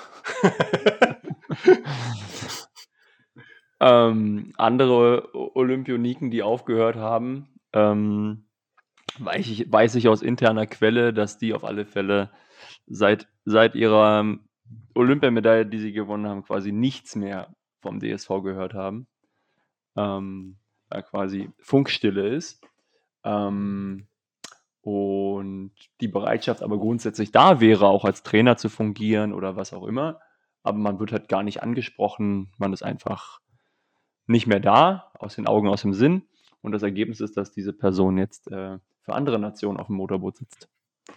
ähm, andere O- Olympioniken, die aufgehört haben, ähm, weiß ich, weiß ich aus interner Quelle, dass die auf alle Fälle seit, seit ihrer ähm, Olympiamedaille, die sie gewonnen haben, quasi nichts mehr vom D S V gehört haben. Ähm, da quasi Funkstille ist. Ähm, und die Bereitschaft aber grundsätzlich da wäre, auch als Trainer zu fungieren oder was auch immer. Aber man wird halt gar nicht angesprochen, man ist einfach nicht mehr da, aus den Augen, aus dem Sinn. Und das Ergebnis ist, dass diese Person jetzt äh, für andere Nationen auf dem Motorboot sitzt.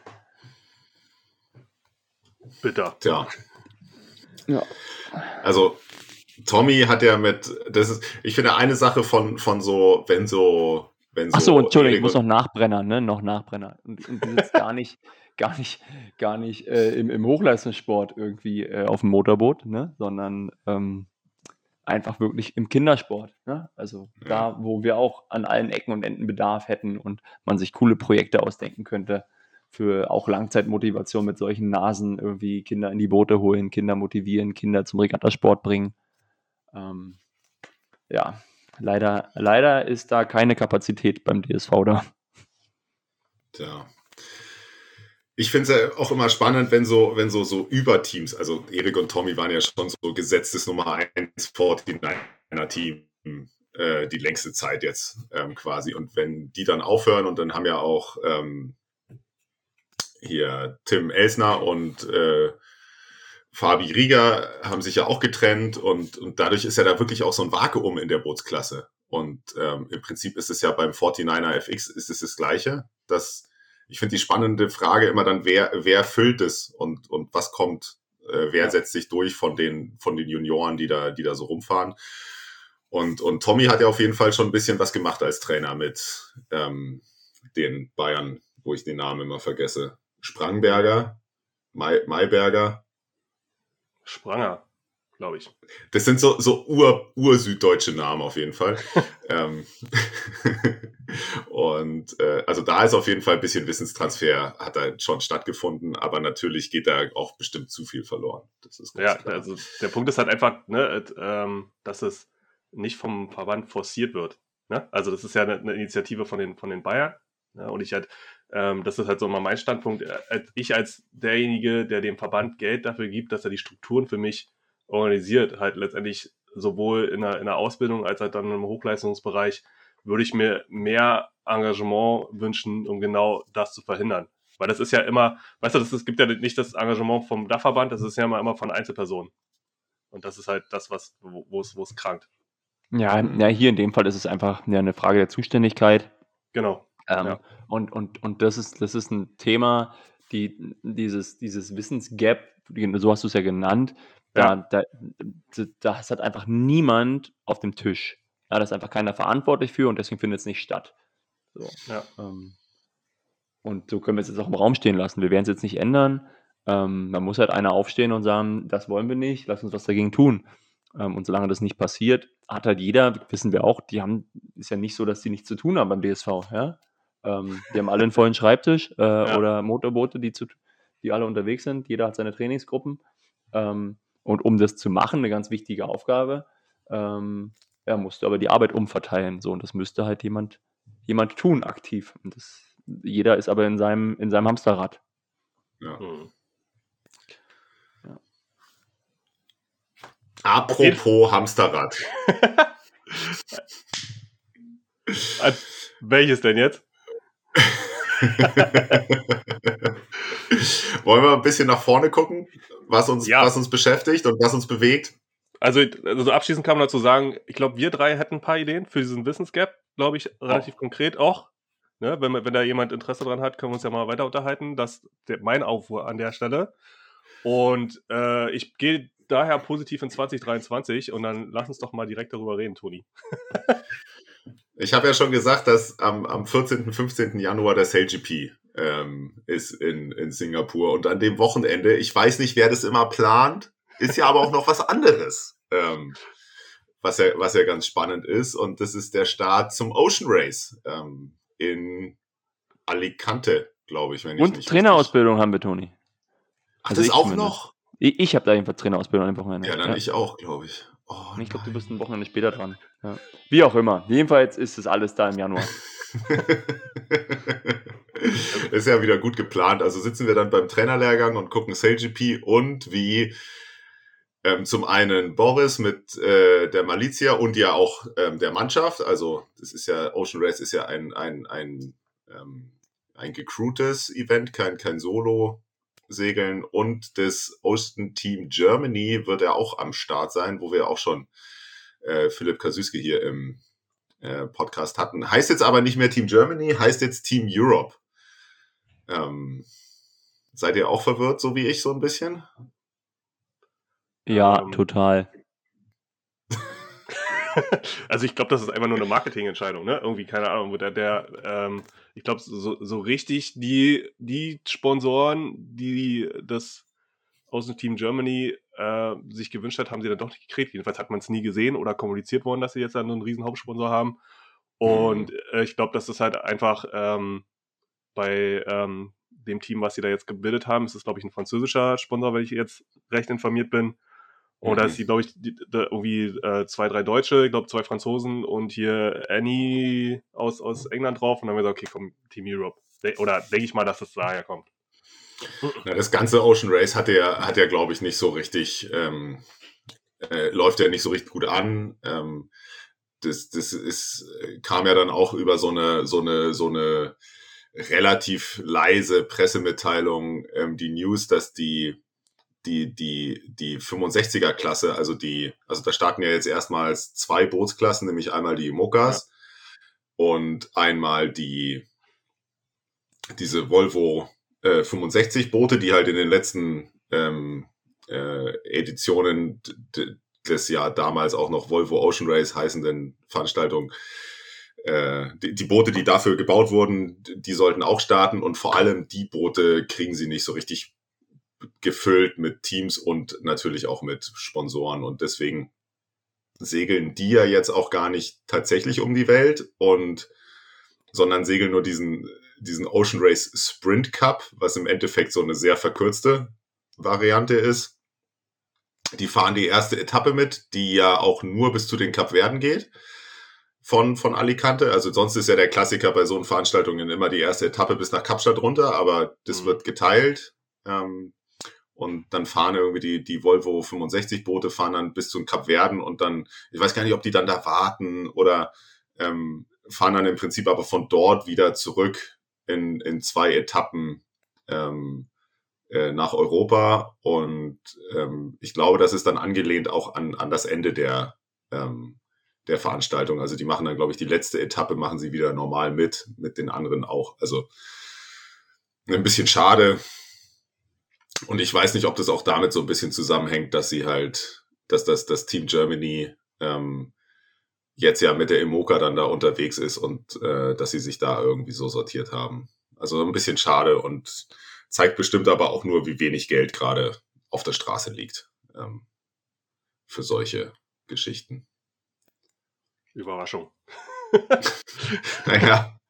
Bitter.
Tja,
Ja.
also Tommy hat ja mit, das ist, ich finde eine Sache von, von so, wenn so, wenn so.
Achso, Entschuldigung, ich
Erik
muss
und-
noch Nachbrenner, ne? Noch Nachbrenner. Und, und die sitzt gar nicht, gar nicht, gar nicht äh, im, im Hochleistungssport irgendwie äh, auf dem Motorboot, ne? Sondern ähm, einfach wirklich im Kindersport. Ne? Also da, wo wir auch an allen Ecken und Enden Bedarf hätten und man sich coole Projekte ausdenken könnte für auch Langzeitmotivation mit solchen Nasen, irgendwie Kinder in die Boote holen, Kinder motivieren, Kinder zum Regattasport bringen. Ähm, ja, leider, leider ist da keine Kapazität beim D S V da.
Tja. Ich finde es ja auch immer spannend, wenn so, wenn so, so Überteams, also Erik und Tommy waren ja schon so gesetztes Nummer eins Fortnite-Team äh, die längste Zeit jetzt ähm, quasi. Und wenn die dann aufhören und dann haben ja auch ähm, hier Tim Elsner und, äh, Fabi Rieger haben sich ja auch getrennt und, und dadurch ist ja da wirklich auch so ein Vakuum in der Bootsklasse. Und ähm, im Prinzip ist es ja beim forty-niner F X ist es das Gleiche. Dass, ich finde die spannende Frage immer dann, wer, wer füllt es und, und was kommt, äh, wer
Ja.
setzt sich durch von den, von den Junioren, die da, die da so rumfahren. Und, und Tommy hat ja auf jeden Fall schon ein bisschen was gemacht als Trainer mit ähm, den Bayern, wo ich den Namen immer vergesse. Sprangberger, May, Mayberger.
Spranger, glaube ich.
Das sind so, so ur, ursüddeutsche Namen auf jeden Fall. ähm, und äh, also da ist auf jeden Fall ein bisschen Wissenstransfer, hat da schon stattgefunden, aber natürlich geht da auch bestimmt zu viel verloren. Das ist ganz
Ja,
klar.
also der Punkt ist halt einfach, ne, et, ähm, dass es nicht vom Verband forciert wird. Ne? Also das ist ja eine, eine Initiative von den, von den Bayern. Ne? Und ich halt, ähm, das ist halt so immer mein Standpunkt. Äh, Ich als derjenige, der dem Verband Geld dafür gibt, dass er die Strukturen für mich organisiert, halt letztendlich sowohl in der, in der Ausbildung als halt dann im Hochleistungsbereich, würde ich mir mehr Engagement wünschen, um genau das zu verhindern. Weil das ist ja immer, weißt du, das ist, gibt ja nicht das Engagement vom Dachverband, das ist ja immer, immer von Einzelpersonen. Und das ist halt das, was, wo wo es, wo es krankt.
Ja, ja, hier in dem Fall ist es einfach ja, eine Frage der Zuständigkeit.
Genau.
Ähm,
Ja.
und und, und das, ist, das ist ein Thema, die, dieses, dieses Wissensgap, so hast du es ja genannt, da,
Ja.
da, da, da ist halt einfach niemand auf dem Tisch. Ja, da ist einfach keiner verantwortlich für und deswegen findet es nicht statt. So.
Ja.
Ähm, und so können wir es jetzt auch im Raum stehen lassen. Wir werden es jetzt nicht ändern. Ähm, man muss halt einer aufstehen und sagen, das wollen wir nicht, lass uns was dagegen tun. Ähm, und solange das nicht passiert, hat halt jeder, wissen wir auch, die haben, ist ja nicht so, dass die nichts zu tun haben beim D S V. Ja? Ähm, die haben alle einen vollen Schreibtisch äh,
Ja.
oder Motorboote, die, zu, die alle unterwegs sind. Jeder hat seine Trainingsgruppen. Ähm, und um das zu machen, eine ganz wichtige Aufgabe, ähm, ja, musst du aber die Arbeit umverteilen. So, und das müsste halt jemand, jemand tun, aktiv. Und das, jeder ist aber in seinem, in seinem Hamsterrad.
Ja.
Hm.
Apropos Hamsterrad.
Äh, Welches denn jetzt?
Wollen wir ein bisschen nach vorne gucken, was uns,
Ja.
was uns beschäftigt und was uns bewegt?
Also, also abschließend kann man dazu sagen, ich glaube, wir drei hätten ein paar Ideen für diesen Wissensgap, glaube ich, relativ konkret auch. Ne? Wenn, wenn da jemand Interesse dran hat, können wir uns ja mal weiter unterhalten. Das ist der, mein Aufruhr an der Stelle. Und äh, ich gehe daher positiv in zwanzig dreiundzwanzig und dann lass uns doch mal direkt darüber reden, Toni.
Ich habe ja schon gesagt, dass am, am vierzehnten, fünfzehnten Januar der Sail G P ähm, ist in, in Singapur und an dem Wochenende, ich weiß nicht, wer das immer plant, ist ja aber auch noch was anderes, ähm, was, ja, was ja ganz spannend ist, und das ist der Start zum Ocean Race ähm, in Alicante, glaube ich, wenn ich
Und
nicht
Trainerausbildung haben wir, Toni.
richtig- Ach,
also
das
ich
auch
zumindest.
noch?
Ich, ich habe da jedenfalls Trainerausbildung an dem Wochenende.
Ja, dann
Ja.
ich auch, glaube ich. Oh,
Ich glaube, du
nein.
bist ein Wochenende später dran. Ja. Wie auch immer. Jedenfalls ist es alles da im Januar.
Ist ja wieder gut geplant. Also sitzen wir dann beim Trainerlehrgang und gucken Sail G P und wie ähm, zum einen Boris mit äh, der Malizia und ja auch ähm, der Mannschaft. Also das ist ja, Ocean Race ist ja ein, ein, ein, ähm, ein gecrewtes Event, kein, kein Solo-Segeln. Und das Ocean Team Germany wird ja auch am Start sein, wo wir auch schon äh, Philipp Kasüske hier im äh, Podcast hatten. Heißt jetzt aber nicht mehr Team Germany, heißt jetzt Team Europe. Ähm, seid ihr auch verwirrt, so wie ich, so ein bisschen?
Ja,
Ähm.
total.
Also ich glaube, das ist einfach nur eine Marketingentscheidung, ne? Irgendwie, keine Ahnung, wo der, der ähm, ich glaube, so, so richtig die, die Sponsoren, die das Außenteam Germany äh, sich gewünscht hat, haben sie dann doch nicht gekriegt. Jedenfalls hat man es nie gesehen oder kommuniziert worden, dass sie jetzt dann so einen riesen Hauptsponsor haben. Und äh, ich glaube, das ist halt einfach ähm, bei ähm, dem Team, was sie da jetzt gebildet haben, ist es, glaube ich, ein französischer Sponsor, wenn ich jetzt recht informiert bin. Und da
Mhm.
ist die, glaube ich, die, da irgendwie äh, zwei, drei Deutsche, ich glaube zwei Franzosen und hier Annie aus, aus England drauf. Und dann haben wir gesagt, okay, komm, Team Europe. De- Oder denke ich mal, dass das daher kommt.
Na, das ganze Ocean Race hat ja, hat ja, glaube ich, nicht so richtig, ähm, äh, läuft ja nicht so richtig gut an. Ähm, das, das ist, kam ja dann auch über so eine, so eine, so eine relativ leise Pressemitteilung, ähm, die News, dass die die, die, die fünfundsechziger-Klasse, also die, also da starten ja jetzt erstmals zwei Bootsklassen, nämlich einmal die Imokas ja. und einmal die, diese Volvo äh, fünfundsechzig Boote, die halt in den letzten ähm, äh, Editionen d- des ja damals auch noch Volvo Ocean Race heißenden Veranstaltung, äh, die, die Boote, die dafür gebaut wurden, die sollten auch starten und vor allem die Boote kriegen sie nicht so richtig gefüllt mit Teams und natürlich auch mit Sponsoren und deswegen segeln die ja jetzt auch gar nicht tatsächlich um die Welt und sondern segeln nur diesen, diesen Ocean Race Sprint Cup, was im Endeffekt so eine sehr verkürzte Variante ist. Die fahren die erste Etappe mit, die ja auch nur bis zu den Kapverden geht von, von Alicante. Also sonst ist ja der Klassiker bei so einen Veranstaltungen immer die erste Etappe bis nach Kapstadt runter, aber das mhm. wird geteilt. Ähm, und dann fahren irgendwie die, die Volvo fünfundsechzig Boote fahren dann bis zu den Kapverden und dann, ich weiß gar nicht, ob die dann da warten oder ähm, fahren dann im Prinzip aber von dort wieder zurück in, in zwei Etappen ähm, nach Europa und ähm, ich glaube, das ist dann angelehnt auch an, an das Ende der, ähm, der Veranstaltung. Also die machen dann, glaube ich, die letzte Etappe machen sie wieder normal mit, mit den anderen auch. Also ein bisschen schade. Und ich weiß nicht, ob das auch damit so ein bisschen zusammenhängt, dass sie halt, dass das, das Team Germany ähm, jetzt ja mit der Imoca dann da unterwegs ist und äh, dass sie sich da irgendwie so sortiert haben. Also ein bisschen schade und zeigt bestimmt aber auch nur, wie wenig Geld gerade auf der Straße liegt ähm, für solche Geschichten.
Überraschung.
Naja.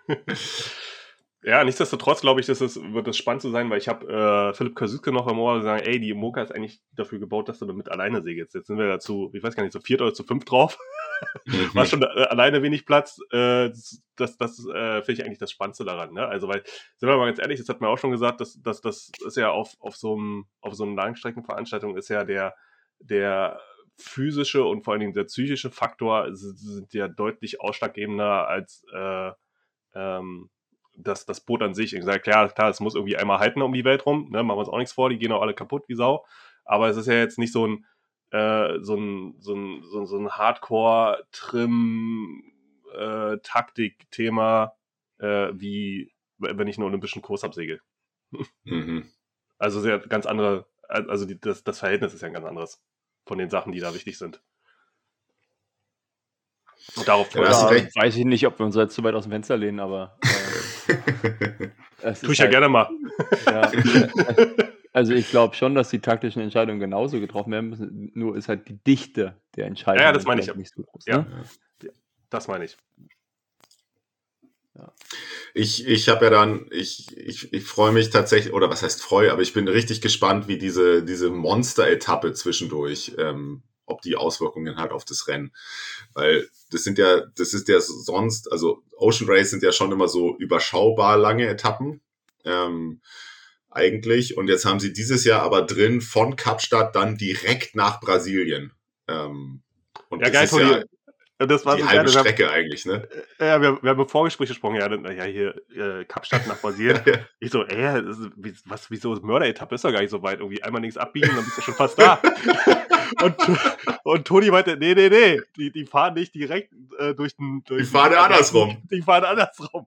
Ja, nichtsdestotrotz glaube ich, dass es, wird das spannend zu sein, weil ich habe äh, Philipp Kosicke noch im Ohr sagen, ey, die Imoca ist eigentlich dafür gebaut, dass du damit alleine segelst. Jetzt sind wir dazu, ich weiß gar nicht, zu viert oder zu fünf drauf. Mhm. War schon äh, alleine wenig Platz. Äh, das das äh, finde ich eigentlich das Spannendste daran. Ne? Also, weil, sind wir mal ganz ehrlich, das hat man auch schon gesagt, dass das das ist ja auf, auf so einem auf so einer Langstreckenveranstaltung ist ja der, der physische und vor allen Dingen der psychische Faktor sind ja deutlich ausschlaggebender als äh, ähm, das, das Boot an sich. Ich sage, klar, klar, es muss irgendwie einmal halten um die Welt rum, ne? Machen wir uns auch nichts vor, die gehen auch alle kaputt wie Sau. Aber es ist ja jetzt nicht so ein äh, so ein, so ein, so ein, so ein Hardcore-Trim-Taktik-Thema äh, wie wenn ich einen olympischen Kurs absegel. Mhm. Also sehr ganz andere, also die, das, das Verhältnis ist ja ein ganz anderes von den Sachen, die da wichtig sind. Und darauf
ja, ja, weiß ich nicht, ob wir uns jetzt zu weit aus dem Fenster lehnen, aber äh,
tue ich ja halt, gerne mal.
Ja, also ich glaube schon, dass die taktischen Entscheidungen genauso getroffen werden müssen, nur ist halt die Dichte der Entscheidungen
ja, ja, das meine ich
nicht so groß.
Ja,
ne?
Das meine ich.
Ja. Ich, ich habe ja dann, ich, ich, ich freue mich tatsächlich, oder was heißt freue, aber ich bin richtig gespannt, wie diese, diese Monster-Etappe zwischendurch, ähm, ob die Auswirkungen hat auf das Rennen. Weil das sind ja, das ist ja sonst, also Ocean Race sind ja schon immer so überschaubar lange Etappen, ähm, eigentlich. Und jetzt haben sie dieses Jahr aber drin von Kapstadt dann direkt nach Brasilien. Ähm, und
ja,
das
geil,
ist
Toni.
ja
Das war
die
so
halbe
geil.
Strecke eigentlich, ne?
Ja, wir, wir haben im Vorgespräch gesprochen, ja, dann, ja hier äh, Kapstadt nach Brasilien. Ich so, ey, das ist, wie, was, wieso Mörder-Etappe ist doch gar nicht so weit. Irgendwie einmal links abbiegen, dann bist du schon fast da. und, und Toni meinte, nee, nee, nee, die, die fahren nicht direkt äh, durch den... Durch
die fahren ja andersrum.
Die fahren andersrum.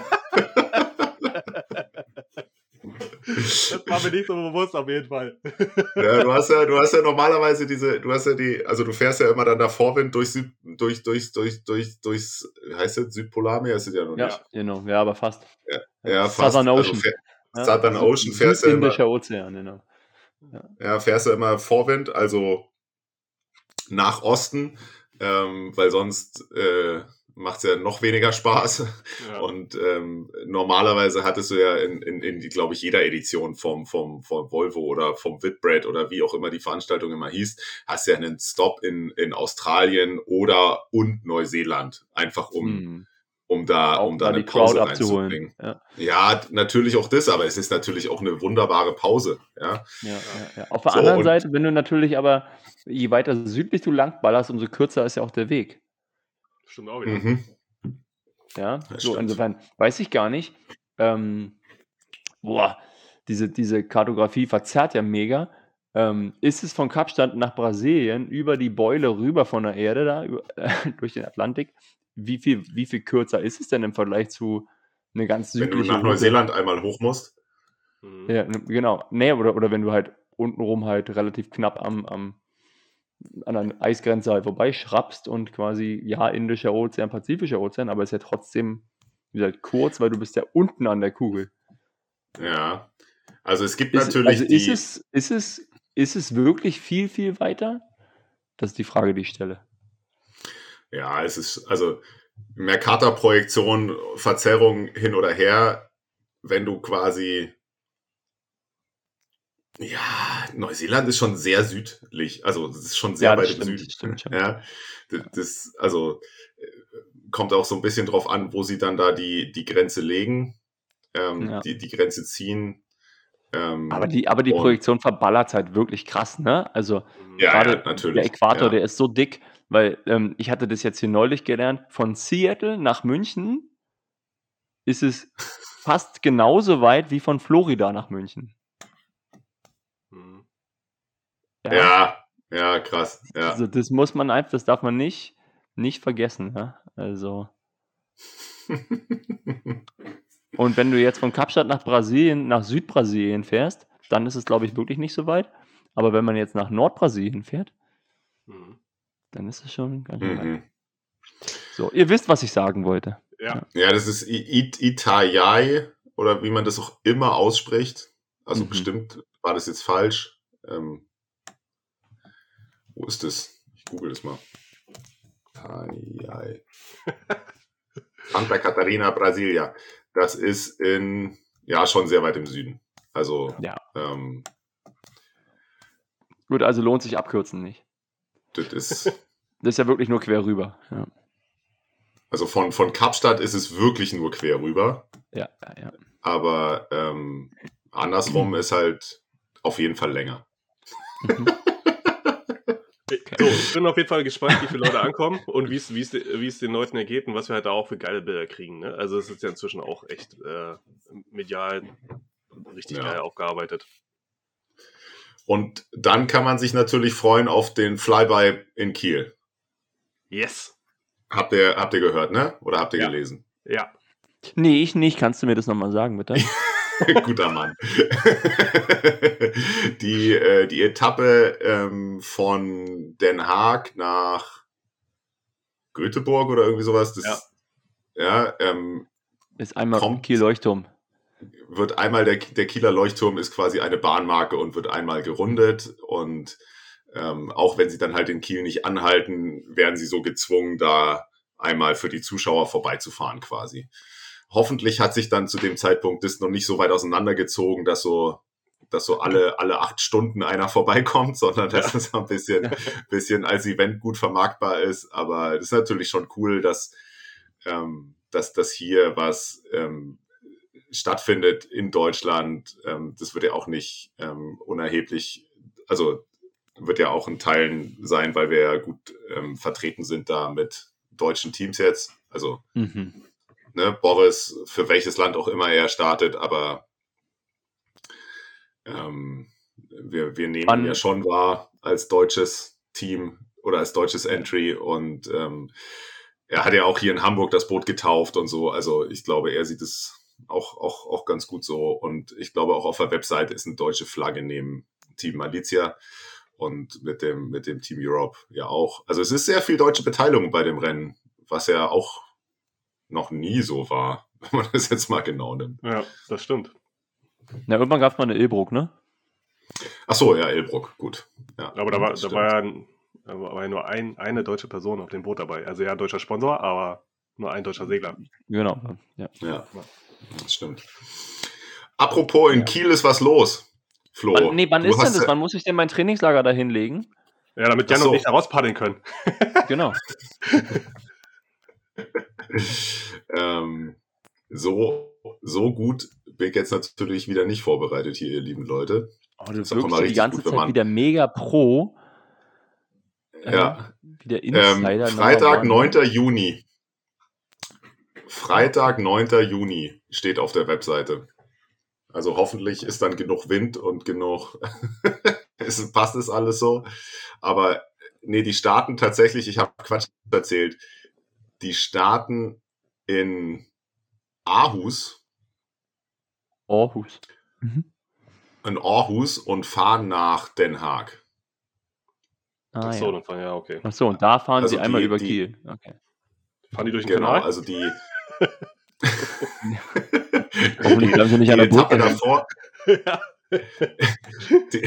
Das war mir nicht so bewusst, auf jeden Fall.
Ja, du hast ja, du hast ja normalerweise diese, du hast ja die, also du fährst ja immer dann nach Vorwind durch Süd, durch, durch, durch, durch, durchs, heißt das Südpolarmeer? Ist es ja noch nicht.
Ja, genau, ja, aber fast.
Ja, ja fast.
Southern Ocean.
Also fähr,
ja,
Southern Ocean fährst du ja immer.
Südindischer Ozean, genau.
Ja. ja, fährst du immer Vorwind, also nach Osten, ähm, weil sonst, äh, macht es ja noch weniger Spaß. Ja. Und ähm, normalerweise hattest du ja in, in, in glaube ich, jeder Edition vom, vom, vom Volvo oder vom Whitbread oder wie auch immer die Veranstaltung immer hieß, hast ja einen Stop in, in Australien oder und Neuseeland. Einfach um, hm. um da, um da, da eine Pause reinzubringen. Ja. ja, natürlich auch das, aber es ist natürlich auch eine wunderbare Pause. Ja,
ja, ja, ja. Auf der so, anderen Seite, wenn du natürlich aber, je weiter südlich du langballerst, umso kürzer ist ja auch der Weg.
Stimmt auch wieder.
Mhm.
Ja, das so stimmt. Insofern weiß ich gar nicht. Ähm, boah, diese, diese Kartografie verzerrt ja mega. Ähm, ist es von Kapstadt nach Brasilien über die Beule rüber von der Erde da, über, äh, durch den Atlantik? Wie viel, wie viel kürzer ist es denn im Vergleich zu eine ganz
Wenn du
südliche
nach
Route?
Neuseeland einmal hoch musst.
Mhm.
Ja, n- genau. Nee, oder, oder wenn du halt untenrum halt relativ knapp am, am, an der Eisgrenze halt vorbeischrappst und quasi, ja, Indischer Ozean, Pazifischer Ozean, aber ist ja trotzdem wie gesagt, kurz, weil du bist ja unten an der Kugel.
Ja. Also es gibt
Ist,
natürlich
also
die.
ist es, ist, es, ist es wirklich viel, viel weiter? Das ist die Frage, die ich stelle.
Ja, es ist, also Mercator-Projektion, Verzerrung hin oder her, wenn du quasi, ja, Neuseeland ist schon sehr südlich, also es ist schon sehr
Ja, das
weit im
stimmt,
Süden.
das stimmt schon.
Ja, das, das, also äh, kommt auch so ein bisschen drauf an, wo sie dann da die, die Grenze legen, ähm,
Ja.
die, die Grenze ziehen. Ähm,
Aber die, aber die
und-
Projektion verballert halt wirklich krass, ne? Also
Ja,
gerade
ja, natürlich.
der Äquator,
Ja.
der ist so dick, weil ähm, ich hatte das jetzt hier neulich gelernt, von Seattle nach München ist es fast genauso weit wie von Florida nach München.
Mhm.
Ja, ja, krass. Ja.
Also das muss man einfach, das darf man nicht, nicht vergessen. Ne? Also und wenn du jetzt von Kapstadt nach Brasilien, nach Südbrasilien fährst, dann ist es, glaube ich, wirklich nicht so weit. Aber wenn man jetzt nach Nordbrasilien fährt,
Mhm.
dann ist es schon ganz schön weit.
Mhm.
So, ihr wisst, was ich sagen wollte.
Ja.
Ja, das ist I- I- Itajai oder wie man das auch immer ausspricht. Also
Mhm.
bestimmt war das jetzt falsch. Ähm, wo ist das? Ich google das mal. Itajai. Santa Catarina, Brasilia. Das ist in, ja, schon sehr weit im Süden. Also,
Ja.
ähm,
Gut, also lohnt sich abkürzen nicht.
das ist,
Das ist ja wirklich nur quer rüber. Ja,
also von, von Kapstadt ist es wirklich nur quer rüber.
ja, ja. ja.
Aber ähm, andersrum ist halt auf jeden Fall länger.
Mhm.
So, ich bin auf jeden Fall gespannt, wie viele Leute ankommen und wie es wie es wie es den Leuten ergeht und was wir halt da auch für geile Bilder kriegen. Ne? Also es ist ja inzwischen auch echt äh, medial richtig
Ja.
geil aufgearbeitet.
Und dann kann man sich natürlich freuen auf den Flyby in Kiel.
Yes.
Habt ihr, habt ihr gehört, ne? Oder habt ihr
Ja.
gelesen?
Ja.
Nee, ich nicht. Kannst du mir das nochmal sagen, bitte?
Guter Mann. die, äh, die Etappe ähm, von Den Haag nach Göteborg oder irgendwie sowas, das ja. ähm,
Ist einmal
Kommt-
Kiel-Leuchtturm.
wird einmal der, der Kieler Leuchtturm ist quasi eine Bahnmarke und wird einmal gerundet und ähm, auch wenn sie dann halt in Kiel nicht anhalten, werden sie so gezwungen, da einmal für die Zuschauer vorbeizufahren quasi. Hoffentlich hat sich dann zu dem Zeitpunkt das noch nicht so weit auseinandergezogen, dass so, dass so alle, alle acht Stunden einer vorbeikommt, sondern dass es ein bisschen, bisschen als Event gut vermarktbar ist. Aber es ist natürlich schon cool, dass, ähm, dass das hier was ähm, stattfindet in Deutschland. Ähm, das wird ja auch nicht ähm, unerheblich, also wird ja auch in Teilen sein, weil wir ja gut ähm, vertreten sind da mit deutschen Teams jetzt. Also
Mhm.
ne, Boris, für welches Land auch immer er startet, aber ähm, wir, wir nehmen
Wann-
ihn ja schon wahr als deutsches Team oder als deutsches Entry und ähm, er hat ja auch hier in Hamburg das Boot getauft und so, also ich glaube, er sieht es auch, auch, auch ganz gut so und ich glaube auch auf der Webseite ist eine deutsche Flagge neben Team Malizia und mit dem, mit dem Team Europe ja auch. Also es ist sehr viel deutsche Beteiligung bei dem Rennen, was ja auch noch nie so war, wenn man das jetzt mal genau nimmt.
Ja, das stimmt.
Na, irgendwann gab es mal eine Ilbruck, ne?
Ach so, ja, Elbruck, gut. Ja,
Aber da war,
das
da
stimmt.
war, ja, da war ja nur ein, eine deutsche Person auf dem Boot dabei. Also ja, deutscher Sponsor, aber nur ein deutscher Segler.
Genau. Ja.
Ja, das stimmt. Apropos, in Kiel ist was los, Flo.
Wann, nee, wann
Du
ist denn
hast
das?
ja-
Wann muss ich denn mein Trainingslager da hinlegen?
Ja, damit Jan
Ach so.
und ich da rauspaddeln können.
Genau.
ähm, so, so gut bin ich jetzt natürlich wieder nicht vorbereitet hier, ihr lieben Leute.
Oh, du
Ist doch
wirkst
immer
ja die
richtig
ganze
gut, wenn
Zeit
man-
wieder mega pro. Äh,
Ja.
Wie der Insider.
Ähm,
Number
Freitag,
one.
neunter Juni. Freitag, neunter Juni steht auf der Webseite. Also hoffentlich ist dann genug Wind und genug es passt es alles so. Aber nee, die starten tatsächlich, ich habe Quatsch erzählt, die starten in Aarhus.
Aarhus. Mhm.
In Aarhus und fahren nach Den Haag.
Ah,
Ach so,
ja.
dann fahren ja, okay.
Ach so, und da fahren
Also
sie einmal
die-
über
die-
Kiel. Okay.
Fahren die durch den
Genau,
Kanal?
also die,
Hoffentlich bleiben sie nicht
die
an der Brücke
Etappe
hängen.
davor.
Ja.
Die,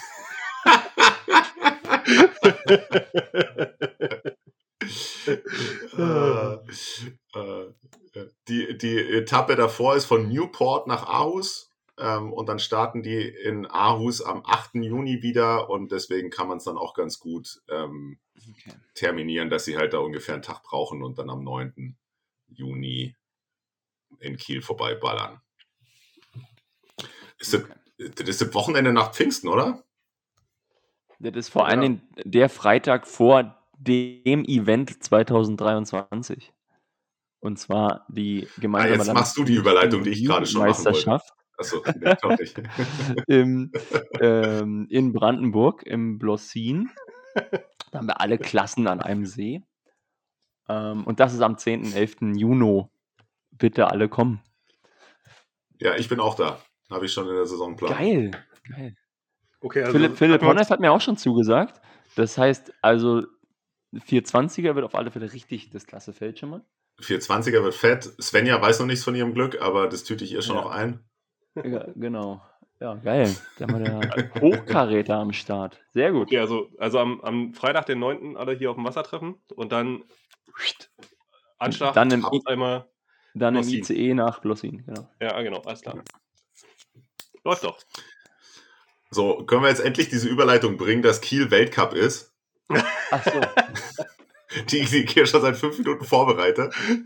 Äh, äh, die, die Etappe davor ist von Newport nach Aarhus ähm, und dann starten die in Aarhus am achten Juni wieder und deswegen kann man es dann auch ganz gut ähm,
Okay.
terminieren, dass sie halt da ungefähr einen Tag brauchen und dann am neunten Juni in Kiel vorbeiballern. Ist das, das ist das Wochenende nach Pfingsten, oder?
Das ist vor
Ja.
allen Dingen der Freitag vor dem Event zwanzig dreiundzwanzig. Und zwar die
Ah,
gemeinsame
jetzt machst du die Überleitung, die ich gerade schon machen wollte.
Meisterschaft
Achso, nee, doch nicht.
im, ähm, in Brandenburg im Blossin. Da haben wir alle Klassen an einem See. Ähm, und das ist am zehnten, elften Juni. Bitte alle kommen.
Ja, ich bin auch da. Habe ich schon in der Saisonplanung.
Geil. Geil.
Okay, also
Philipp, Philipp
hatten wir uns-
Honneff hat mir auch schon zugesagt. Das heißt, also vierhundertzwanziger wird auf alle Fälle richtig das klasse Feld schon mal.
vierhundertzwanziger wird fett. Svenja weiß noch nichts von ihrem Glück, aber das tüte ich ihr schon
Ja.
noch ein.
Ja, genau. Ja, geil. Da haben wir der Hochkaräter am Start. Sehr gut.
Okay, also, also am, am Freitag, den neunten alle hier auf dem Wasser treffen und dann Anschlag,
Dann im,
abends einmal.
dann im
Blossin.
I C E nach Blossin. Genau.
Ja, genau, alles klar. Läuft doch.
So, können wir jetzt endlich diese Überleitung bringen, dass Kiel Weltcup ist,
Ach so.
die ich hier schon seit fünf Minuten vorbereite.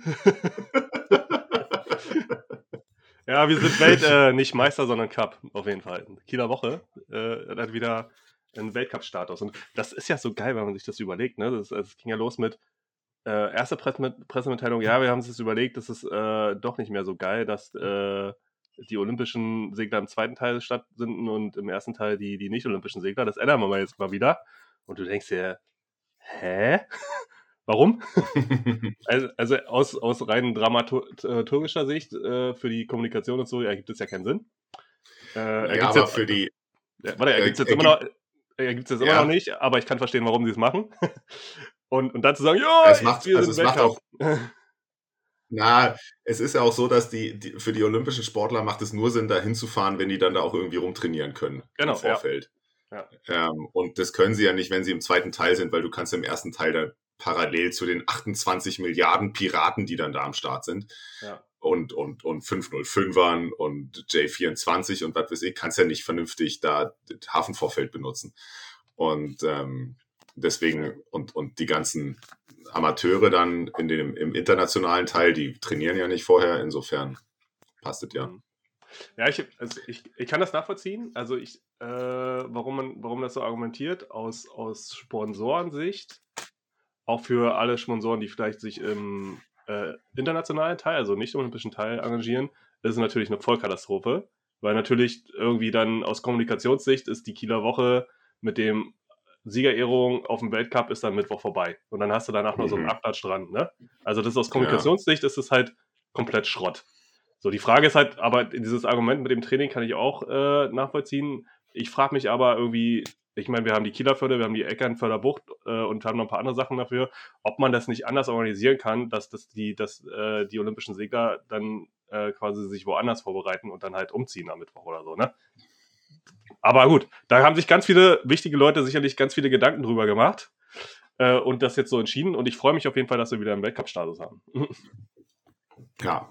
Ja, wir sind Welt, äh, nicht Meister, sondern Cup, auf jeden Fall. Kieler Woche äh, hat wieder einen Weltcup-Status. Und das ist ja so geil, wenn man sich das überlegt. Ne? Das, das ging ja los mit äh, erste Presse, Pressemitteilung, ja, wir haben uns das überlegt, das ist äh, doch nicht mehr so geil, dass äh, die olympischen Segler im zweiten Teil stattfinden und im ersten Teil die, die nicht-olympischen Segler. Das ändern wir mal jetzt mal wieder. Und du denkst dir, hä? Warum? Also, also aus, aus rein dramaturgischer Sicht, äh, für die Kommunikation und so, ergibt es ja keinen Sinn. Äh,
Ja,
ergibt's
aber
jetzt,
für die,
ja, warte, ergibt es jetzt
äh,
immer noch, ergibt's jetzt immer
Ja.
noch nicht, aber ich kann verstehen, warum sie es machen. Und, und dann zu sagen, ja,
Es macht-
wir
also
sind
es macht
Weltcup.
na, es ist ja auch so, dass die, die für die olympischen Sportler macht es nur Sinn, da hinzufahren, wenn die dann da auch irgendwie rumtrainieren können
Genau,
im Vorfeld.
Ja.
Ähm, und das können sie ja nicht, wenn sie im zweiten Teil sind, weil du kannst im ersten Teil da parallel zu den achtundzwanzig Milliarden Piraten, die dann da am Start sind,
Ja.
und, und, und fünfhundertfünfern und J vierundzwanzig und was weiß ich, kannst ja nicht vernünftig da das Hafenvorfeld benutzen. Und ähm, deswegen, und, und die ganzen Amateure dann in dem, im internationalen Teil, die trainieren ja nicht vorher, insofern passt es ja.
Ja, ich, also ich, ich kann das nachvollziehen. Also ich, äh, warum man, warum das so argumentiert, aus, aus Sponsorensicht, auch für alle Sponsoren, die vielleicht sich im äh, internationalen Teil, also nicht im olympischen Teil engagieren, ist es natürlich eine Vollkatastrophe, weil natürlich irgendwie dann aus Kommunikationssicht ist die Kieler Woche mit dem Siegerehrung auf dem Weltcup ist dann Mittwoch vorbei. Und dann hast du danach noch so einen
Mhm.
Abklatsch dran. Ne? Also das ist aus Kommunikationssicht ist es halt komplett Schrott. So, die Frage ist halt, aber dieses Argument mit dem Training kann ich auch äh, nachvollziehen. Ich frage mich aber irgendwie, ich meine, wir haben die Kieler Förde, wir haben die Eckernförder Bucht äh, und haben noch ein paar andere Sachen dafür, ob man das nicht anders organisieren kann, dass, das die, dass äh, die olympischen Segler dann äh, quasi sich woanders vorbereiten und dann halt umziehen am Mittwoch oder so, ne? Aber gut, da haben sich ganz viele wichtige Leute sicherlich ganz viele Gedanken drüber gemacht äh, und das jetzt so entschieden. Und ich freue mich auf jeden Fall, dass wir wieder einen Weltcup-Status haben.
Ja.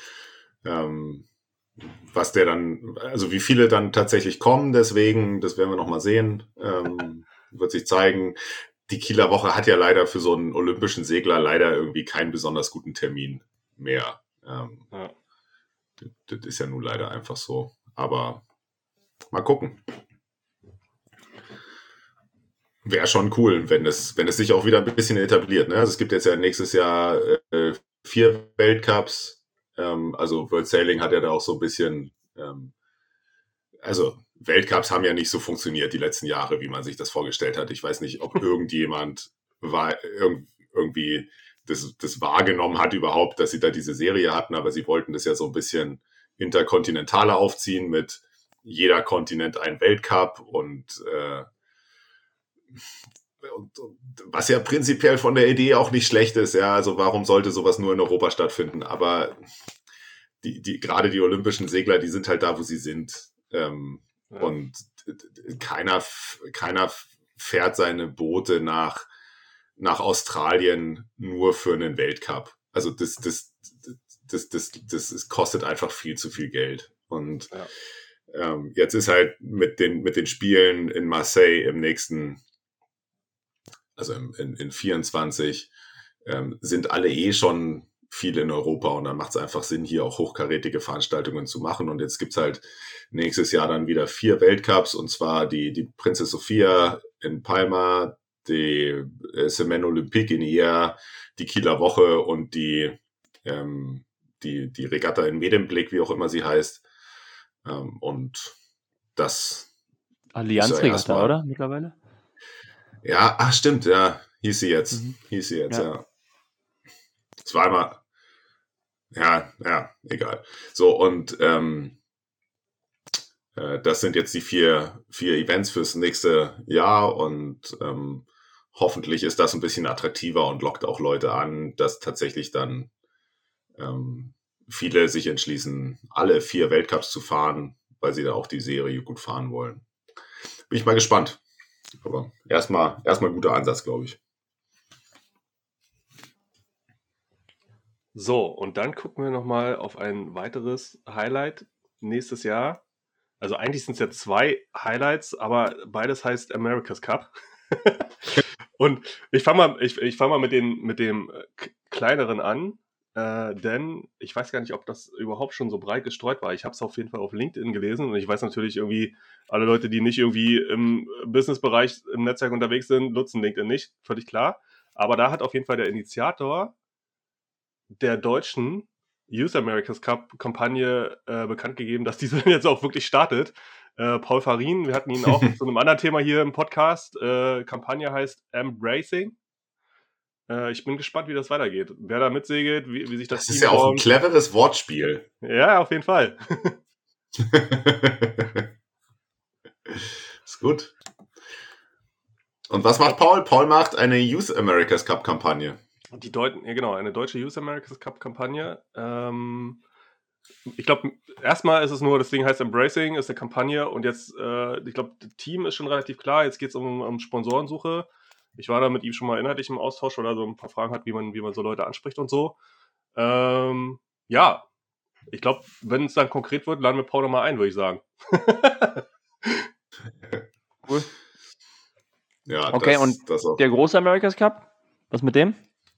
Ähm, was der dann, also wie viele dann tatsächlich kommen, deswegen, das werden wir noch mal sehen, ähm, wird sich zeigen. Die Kieler Woche hat ja leider für so einen olympischen Segler leider irgendwie keinen besonders guten Termin mehr. Ähm,
Ja.
das, das ist ja nun leider einfach so. Aber mal gucken. Wäre schon cool, wenn es, wenn es sich auch wieder ein bisschen etabliert. Ne? Also es gibt jetzt ja nächstes Jahr äh, vier Weltcups. Ähm, also World Sailing hat ja da auch so ein bisschen, ähm, also Weltcups haben ja nicht so funktioniert die letzten Jahre, wie man sich das vorgestellt hat. Ich weiß nicht, ob irgendjemand war, irg- irgendwie das, das wahrgenommen hat überhaupt, dass sie da diese Serie hatten, aber sie wollten das ja so ein bisschen interkontinentaler aufziehen mit jeder Kontinent ein Weltcup und, äh, und, und was ja prinzipiell von der Idee auch nicht schlecht ist, ja, also warum sollte sowas nur in Europa stattfinden, aber die, die, gerade die olympischen Segler, die sind halt da, wo sie sind, ähm, ja. und keiner, keiner fährt seine Boote nach, nach Australien nur für einen Weltcup, also das, das, das, das, das, das kostet einfach viel zu viel Geld und ja. ähm, jetzt ist halt mit den, mit den Spielen in Marseille im nächsten also in, in, in vierundzwanzig, ähm, sind alle eh schon viel in Europa und dann macht es einfach Sinn, hier auch hochkarätige Veranstaltungen zu machen. Und jetzt gibt's halt nächstes Jahr dann wieder vier Weltcups und zwar die, die Princess Sophia in Palma, die äh, Semaine Olympique in Ier, die Kieler Woche und die, ähm, die, die Regatta in Medemblik, wie auch immer sie heißt. Ähm, und das
Allianz-Regatta, ja oder? Mittlerweile?
Ja, ach stimmt, ja, hieß sie jetzt, mhm. hieß sie jetzt, ja. Zweimal, ja, ja, egal. So, und ähm, äh, das sind jetzt die vier, vier Events fürs nächste Jahr und ähm, hoffentlich ist das ein bisschen attraktiver und lockt auch Leute an, dass tatsächlich dann ähm, viele sich entschließen, alle vier Weltcups zu fahren, weil sie da auch die Serie gut fahren wollen. Bin ich mal gespannt. Aber erstmal erstmal guter Ansatz, glaube ich.
So, und dann gucken wir nochmal auf ein weiteres Highlight nächstes Jahr. Also eigentlich sind es ja zwei Highlights, aber beides heißt America's Cup. Und ich fange mal, ich, ich fang mal mit, den, mit dem kleineren an, äh, denn ich weiß gar nicht, ob das überhaupt schon so breit gestreut war. Ich habe es auf jeden Fall auf LinkedIn gelesen und ich weiß natürlich irgendwie, alle Leute, die nicht irgendwie im Businessbereich im Netzwerk unterwegs sind, nutzen LinkedIn nicht, völlig klar. Aber da hat auf jeden Fall der Initiator der deutschen Youth America's Cup Kampagne äh, bekannt gegeben, dass diese jetzt auch wirklich startet. Äh, Paul Farin, wir hatten ihn auch zu einem anderen Thema hier im Podcast. Äh, Kampagne heißt Embracing. Äh, ich bin gespannt, wie das weitergeht. Wer da mitsegelt, wie, wie sich das
Das Team ist ja auch ein cleveres Wortspiel.
Ja, auf jeden Fall.
Ist gut. Und was macht Paul? Paul macht eine Youth America's Cup Kampagne.
Die Deut- ja, genau, eine deutsche Youth America's Cup Kampagne. Ähm, ich glaube, erstmal ist es nur, das Ding heißt Embracing, ist eine Kampagne und jetzt, äh, ich glaube, das Team ist schon relativ klar. Jetzt geht es um, um Sponsorensuche. Ich war da mit ihm schon mal inhaltlich im Austausch, weil er so ein paar Fragen hat, wie man, wie man so Leute anspricht und so. Ähm, ja, ich glaube, wenn es dann konkret wird, laden wir Paul nochmal ein, würde ich sagen.
Cool.
Ja,
okay,
das,
und
das auch.
Der große America's Cup? Was mit dem?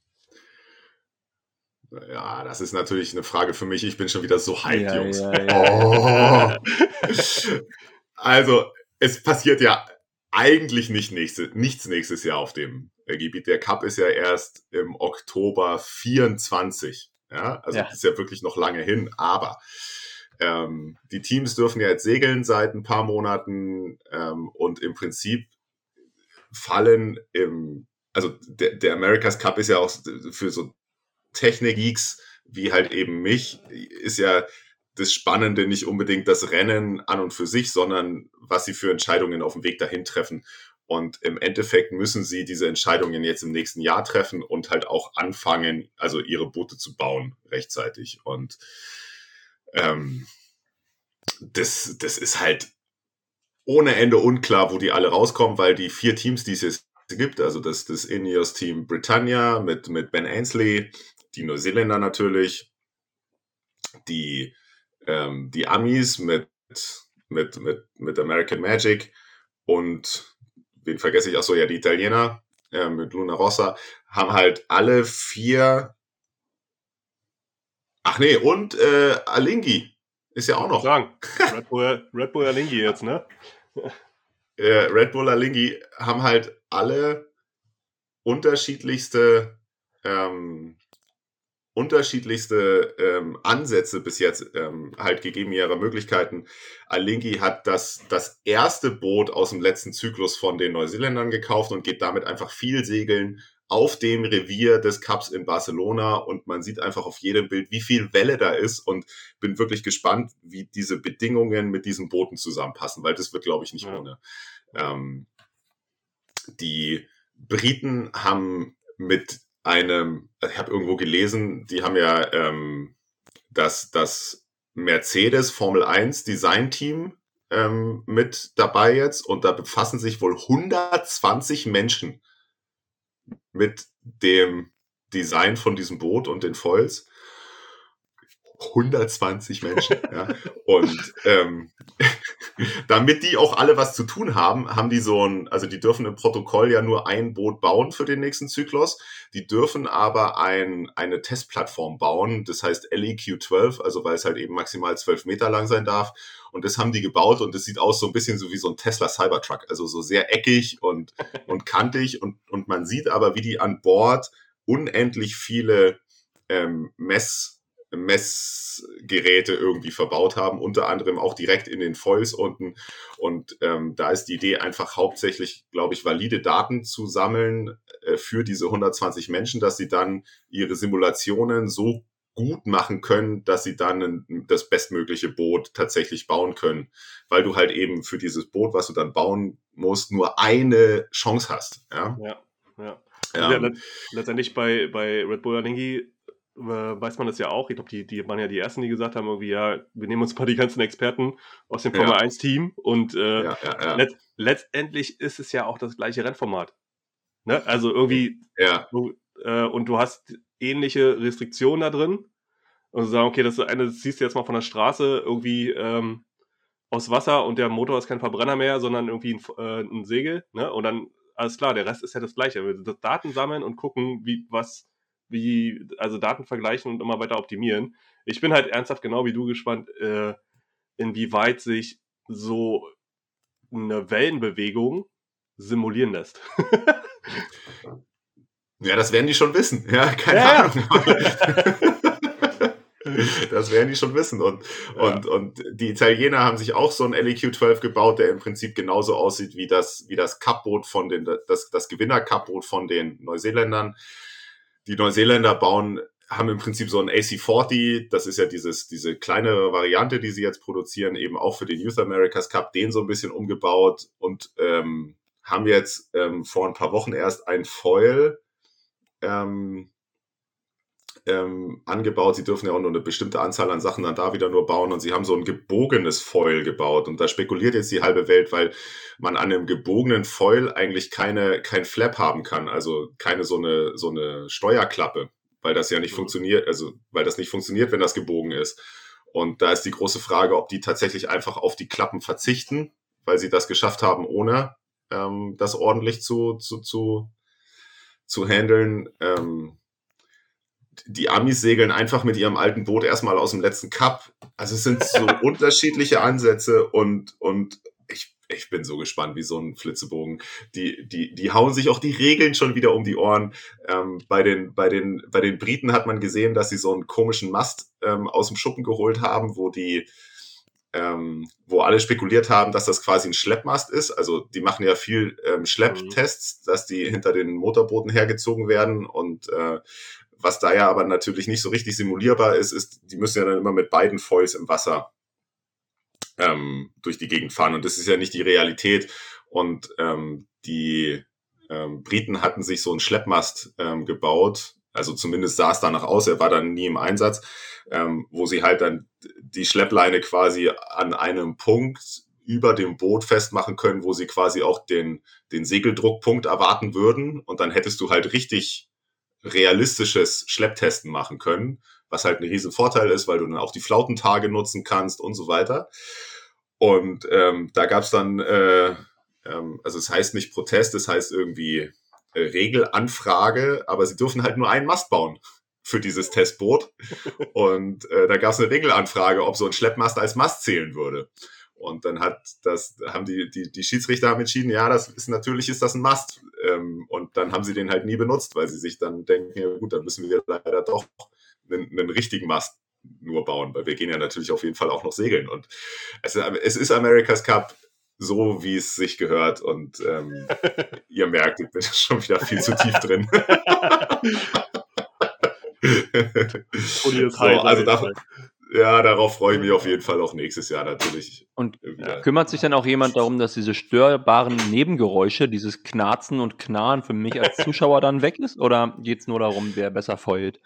Ja, das ist natürlich eine Frage für mich. Ich bin schon wieder so hyped,
Ja,
Jungs.
ja, ja.
Oh. Also, es passiert ja eigentlich nicht nächste, nichts nächstes Jahr auf dem äh, Gebiet. Der Cup ist ja erst im Oktober vierundzwanzig. Ja, also
Ja.
das ist ja wirklich noch lange hin. Aber ähm, die Teams dürfen ja jetzt segeln seit ein paar Monaten ähm, und im Prinzip fallen im, also der, der America's Cup ist ja auch für so Technik-Geeks wie halt eben mich, ist ja das Spannende nicht unbedingt das Rennen an und für sich, sondern was sie für Entscheidungen auf dem Weg dahin treffen. Und im Endeffekt müssen sie diese Entscheidungen jetzt im nächsten Jahr treffen und halt auch anfangen, also ihre Boote zu bauen rechtzeitig. Und ähm, das, das ist halt ohne Ende unklar, wo die alle rauskommen, weil die vier Teams, die es jetzt gibt, also das, das Ineos-Team Britannia mit, mit Ben Ainslie, die Neuseeländer natürlich, die, ähm, die Amis mit, mit, mit, mit American Magic und wen vergesse ich? Achso, ja, die Italiener äh, mit Luna Rossa haben halt alle vier. Ach nee, und äh, Alinghi ist ja auch noch.
Sagen. Red Bull, Red Bull Alinghi jetzt, ne?
äh, Red Bull Alinghi haben halt alle unterschiedlichste ähm, unterschiedlichste ähm, Ansätze bis jetzt ähm, halt gegeben ihrer Möglichkeiten. Alinghi hat das, das erste Boot aus dem letzten Zyklus von den Neuseeländern gekauft und geht damit einfach viel segeln auf dem Revier des Cups in Barcelona, und man sieht einfach auf jedem Bild, wie viel Welle da ist, und bin wirklich gespannt, wie diese Bedingungen mit diesen Booten zusammenpassen, weil das wird, glaube ich, nicht
Ja.
ohne. Ähm, die Briten haben mit einem, ich habe irgendwo gelesen, die haben ja ähm, das, das Mercedes Formel eins Design-Team ähm, mit dabei jetzt, und da befassen sich wohl hundertzwanzig Menschen mit dem Design von diesem Boot und den Foils. hundertzwanzig Menschen, ja. Und ähm, damit die auch alle was zu tun haben, haben die so ein, also die dürfen im Protokoll ja nur ein Boot bauen für den nächsten Zyklus. Die dürfen aber ein, eine Testplattform bauen, das heißt L E Q zwölf, also weil es halt eben maximal zwölf Meter lang sein darf. Und das haben die gebaut, und das sieht aus so ein bisschen so wie so ein Tesla Cybertruck, also so sehr eckig und, und kantig, und, und man sieht aber, wie die an Bord unendlich viele ähm, Mess Messgeräte irgendwie verbaut haben, unter anderem auch direkt in den Foils unten. Und ähm, da ist die Idee einfach hauptsächlich, glaube ich, valide Daten zu sammeln äh, für diese hundertzwanzig Menschen, dass sie dann ihre Simulationen so gut machen können, dass sie dann ein, das bestmögliche Boot tatsächlich bauen können, weil du halt eben für dieses Boot, was du dann bauen musst, nur eine Chance hast. Ja,
Ja, ja.
Ja.
Ja, let- letztendlich bei, bei Red Bull Alinghi äh, weiß man das ja auch. Ich glaube, die, die waren ja die Ersten, die gesagt haben, irgendwie, ja, wir nehmen uns mal die ganzen Experten aus dem
Ja.
Formel eins Team, und äh,
ja, ja, ja.
let, letztendlich ist es ja auch das gleiche Rennformat. Ne? Also irgendwie,
ja.
du, äh, und du hast ähnliche Restriktionen da drin. Und du sagst, okay, das eine das ziehst du jetzt mal von der Straße irgendwie ähm, aus Wasser, und der Motor ist kein Verbrenner mehr, sondern irgendwie ein, äh, ein Segel. Ne? Und dann, alles klar, der Rest ist ja das Gleiche. Wir das Daten sammeln und gucken, wie, was, wie, also Daten vergleichen und immer weiter optimieren. Ich bin halt ernsthaft genau wie du gespannt, äh, inwieweit sich so eine Wellenbewegung simulieren lässt.
Ja, das werden die schon wissen. Ja, keine
Ja, ja.
Ahnung. Das werden die schon wissen. Und,
Ja.
und, und die Italiener haben sich auch so ein L E Q zwölf gebaut, der im Prinzip genauso aussieht wie das, wie das Cup-Boot von den, das, das Gewinner-Cup-Boot von den Neuseeländern. Die Neuseeländer bauen, haben im Prinzip so ein A C vierzig, das ist ja dieses, diese kleinere Variante, die sie jetzt produzieren, eben auch für den Youth Americas Cup, den so ein bisschen umgebaut, und ähm, haben jetzt ähm, vor ein paar Wochen erst ein Foil ähm, ähm, angebaut. Sie dürfen ja auch nur eine bestimmte Anzahl an Sachen dann da wieder nur bauen, und sie haben so ein gebogenes Foil gebaut, und da spekuliert jetzt die halbe Welt, weil man an einem gebogenen Foil eigentlich keine, kein Flap haben kann, also keine so eine, so eine Steuerklappe, weil das ja nicht
Mhm.
funktioniert, also weil das nicht funktioniert, wenn das gebogen ist. Und da ist die große Frage, ob die tatsächlich einfach auf die Klappen verzichten, weil sie das geschafft haben, ohne ähm, das ordentlich zu, zu, zu, zu handeln. Ähm, die Amis segeln einfach mit ihrem alten Boot erstmal aus dem letzten Cup. Also es sind so unterschiedliche Ansätze, und, und ich, ich bin so gespannt wie so ein Flitzebogen. Die, die, die hauen sich auch die Regeln schon wieder um die Ohren. Ähm, bei den, bei den, bei den Briten hat man gesehen, dass sie so einen komischen Mast ähm, aus dem Schuppen geholt haben, wo die, ähm, wo alle spekuliert haben, dass das quasi ein Schleppmast ist. Also die machen ja viel ähm, Schlepptests, dass die hinter den Motorbooten hergezogen werden, und äh, was da ja aber natürlich nicht so richtig simulierbar ist, ist, die müssen ja dann immer mit beiden Foils im Wasser ähm, durch die Gegend fahren. Und das ist ja nicht die Realität. Und ähm, die ähm, Briten hatten sich so einen Schleppmast ähm, gebaut. Also zumindest sah es danach aus. Er war dann nie im Einsatz, ähm, wo sie halt dann die Schleppleine quasi an einem Punkt über dem Boot festmachen können, wo sie quasi auch den, den Segeldruckpunkt erwarten würden. Und dann hättest du halt richtig realistisches Schlepptesten machen können, was halt ein riesen Vorteil ist, weil du dann auch die Flautentage nutzen kannst und so weiter. Und ähm, da gab es dann, äh, ähm, also es heißt nicht Protest, es heißt irgendwie äh, Regelanfrage, aber sie dürfen halt nur einen Mast bauen für dieses Testboot. Und äh, da gab es eine Regelanfrage, ob so ein Schleppmast als Mast zählen würde. Und dann hat das, haben die, die, die Schiedsrichter haben entschieden, ja, das ist, natürlich ist das ein Mast. Ähm, und dann haben sie den halt nie benutzt, weil sie sich dann denken, ja gut, dann müssen wir leider doch einen, einen richtigen Mast nur bauen, weil wir gehen ja natürlich auf jeden Fall auch noch segeln. Und es, es ist America's Cup so, wie es sich gehört. Und ähm, ihr merkt, ich bin schon wieder viel zu tief drin. so, also da, ja, darauf freue ich mich auf jeden Fall auch nächstes Jahr natürlich.
Und
wieder.
Kümmert sich dann auch jemand darum, dass diese störbaren Nebengeräusche, dieses Knarzen und Knarren für mich als Zuschauer dann weg ist? Oder geht es nur darum, wer besser feult?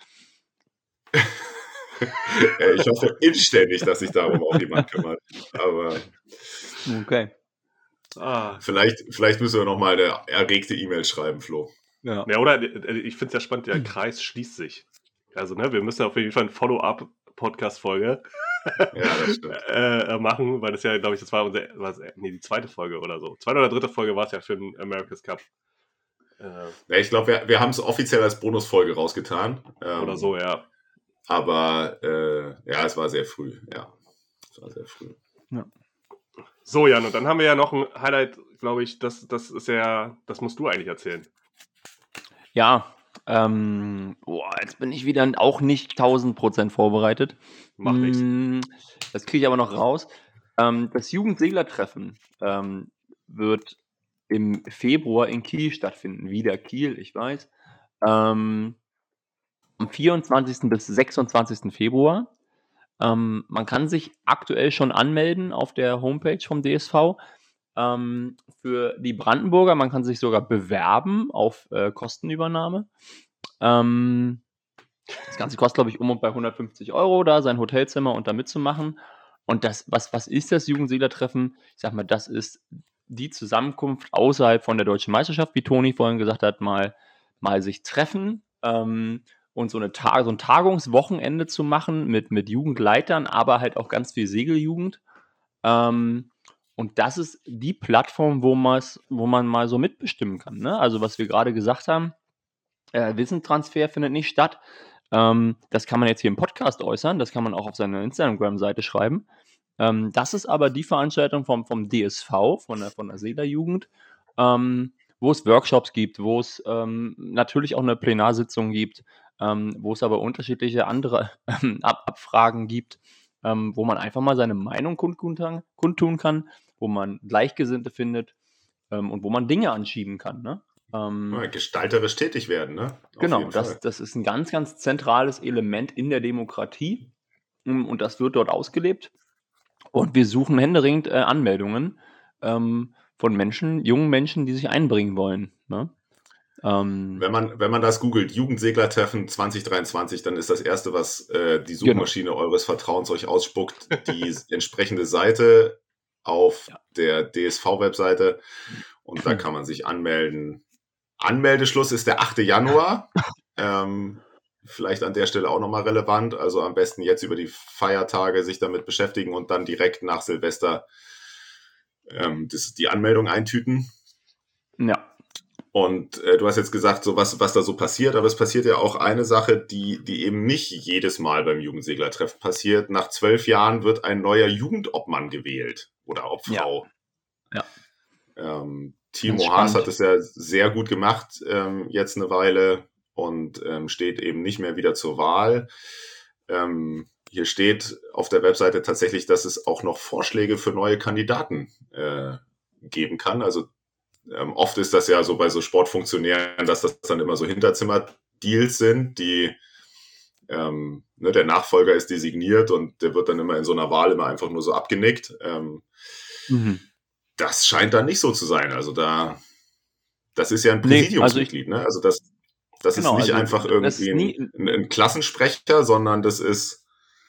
Ich hoffe inständig, dass sich darum auch jemand kümmert. Aber
okay.
Ah.
Vielleicht, vielleicht müssen wir noch mal eine erregte E-Mail schreiben, Flo.
Ja, ja oder ich finde es ja spannend, der Kreis schließt sich. Also, ne, wir müssen auf jeden Fall eine Follow-up-Podcast-Folge
ja, das stimmt.
äh, machen, weil das ja, glaube ich, das war unsere, was, nee, die zweite Folge oder so. Zweite oder dritte Folge war es ja für den America's Cup. Äh,
ja, ich glaube, wir, wir haben es offiziell als Bonusfolge rausgetan. Ähm,
oder so, ja.
Aber äh, ja, es war sehr früh, ja. Es war sehr früh.
Ja.
So, Jan, und dann haben wir ja noch ein Highlight, glaube ich, das, das ist ja, das musst du eigentlich erzählen.
Ja, ähm, boah, jetzt bin ich wieder auch nicht tausend Prozent vorbereitet.
Macht nichts.
Mm, Das kriege ich aber noch raus. Ähm, das Jugendseglertreffen ähm, wird im Februar in Kiel stattfinden. Wieder Kiel, ich weiß. Ähm, am vierundzwanzigsten bis sechsundzwanzigsten Februar. Ähm, man kann sich aktuell schon anmelden auf der Homepage vom D S V. Ähm, für die Brandenburger, man kann sich sogar bewerben auf äh, Kostenübernahme. Ähm, das Ganze kostet, glaube ich, um und bei hundertfünfzig Euro, da sein Hotelzimmer und da mitzumachen. Und das, was, was ist das Jugendseglertreffen? Ich sag mal, das ist die Zusammenkunft außerhalb von der Deutschen Meisterschaft, wie Toni vorhin gesagt hat, mal, mal sich treffen ähm, und so, eine Tag, so ein Tagungswochenende zu machen mit, mit Jugendleitern, aber halt auch ganz viel Segeljugend. Ähm, Und das ist die Plattform, wo, wo man mal so mitbestimmen kann. Ne? Also was wir gerade gesagt haben, äh, Wissenstransfer findet nicht statt. Ähm, das kann man jetzt hier im Podcast äußern, das kann man auch auf seiner Instagram-Seite schreiben. Ähm, das ist aber die Veranstaltung vom, vom D S V, von der, von der Seelerjugend, ähm, wo es Workshops gibt, wo es ähm, natürlich auch eine Plenarsitzung gibt, ähm, wo es aber unterschiedliche andere ähm, Ab- Abfragen gibt, ähm, wo man einfach mal seine Meinung kundtun, kundtun kann, wo man Gleichgesinnte findet ähm, und wo man Dinge anschieben kann. Ne? Ähm,
ja, gestalterisch tätig werden, ne? Auf
genau,
jeden
das,
Fall.
das ist ein ganz, ganz zentrales Element in der Demokratie ähm, und das wird dort ausgelebt. Und wir suchen händeringend äh, Anmeldungen ähm, von Menschen, jungen Menschen, die sich einbringen wollen. Ne? Ähm,
Wenn man, wenn man das googelt, Jugendseglertreffen zwanzig dreiundzwanzig, dann ist das Erste, was äh, die Suchmaschine genau. eures Vertrauens euch ausspuckt, die entsprechende Seite auf ja. der D S V-Webseite und da kann man sich anmelden. Anmeldeschluss ist der achte Januar. ähm, vielleicht an der Stelle auch nochmal relevant. Also am besten jetzt über die Feiertage sich damit beschäftigen und dann direkt nach Silvester ähm, das, die Anmeldung eintüten.
Ja.
Und äh, du hast jetzt gesagt, so was, was da so passiert, aber es passiert ja auch eine Sache, die, die eben nicht jedes Mal beim Jugendseglertreffen passiert. Nach zwölf Jahren wird ein neuer Jugendobmann gewählt oder Obfrau.
Ja.
ja. Ähm, Timo Haas hat es ja sehr gut gemacht, ähm, jetzt eine Weile und ähm, steht eben nicht mehr wieder zur Wahl. Ähm, hier steht auf der Webseite tatsächlich, dass es auch noch Vorschläge für neue Kandidaten äh, geben kann. Also Ähm, oft ist das ja so bei so Sportfunktionären, dass das dann immer so Hinterzimmer-Deals sind, die ähm, ne, der Nachfolger ist designiert und der wird dann immer in so einer Wahl immer einfach nur so abgenickt. Ähm, mhm. Das scheint dann nicht so zu sein. Also da, das ist ja ein Präsidiumsmitglied, nee, also ich, ne? Also das, das genau, ist nicht also einfach irgendwie nie, ein, ein Klassensprecher, sondern das ist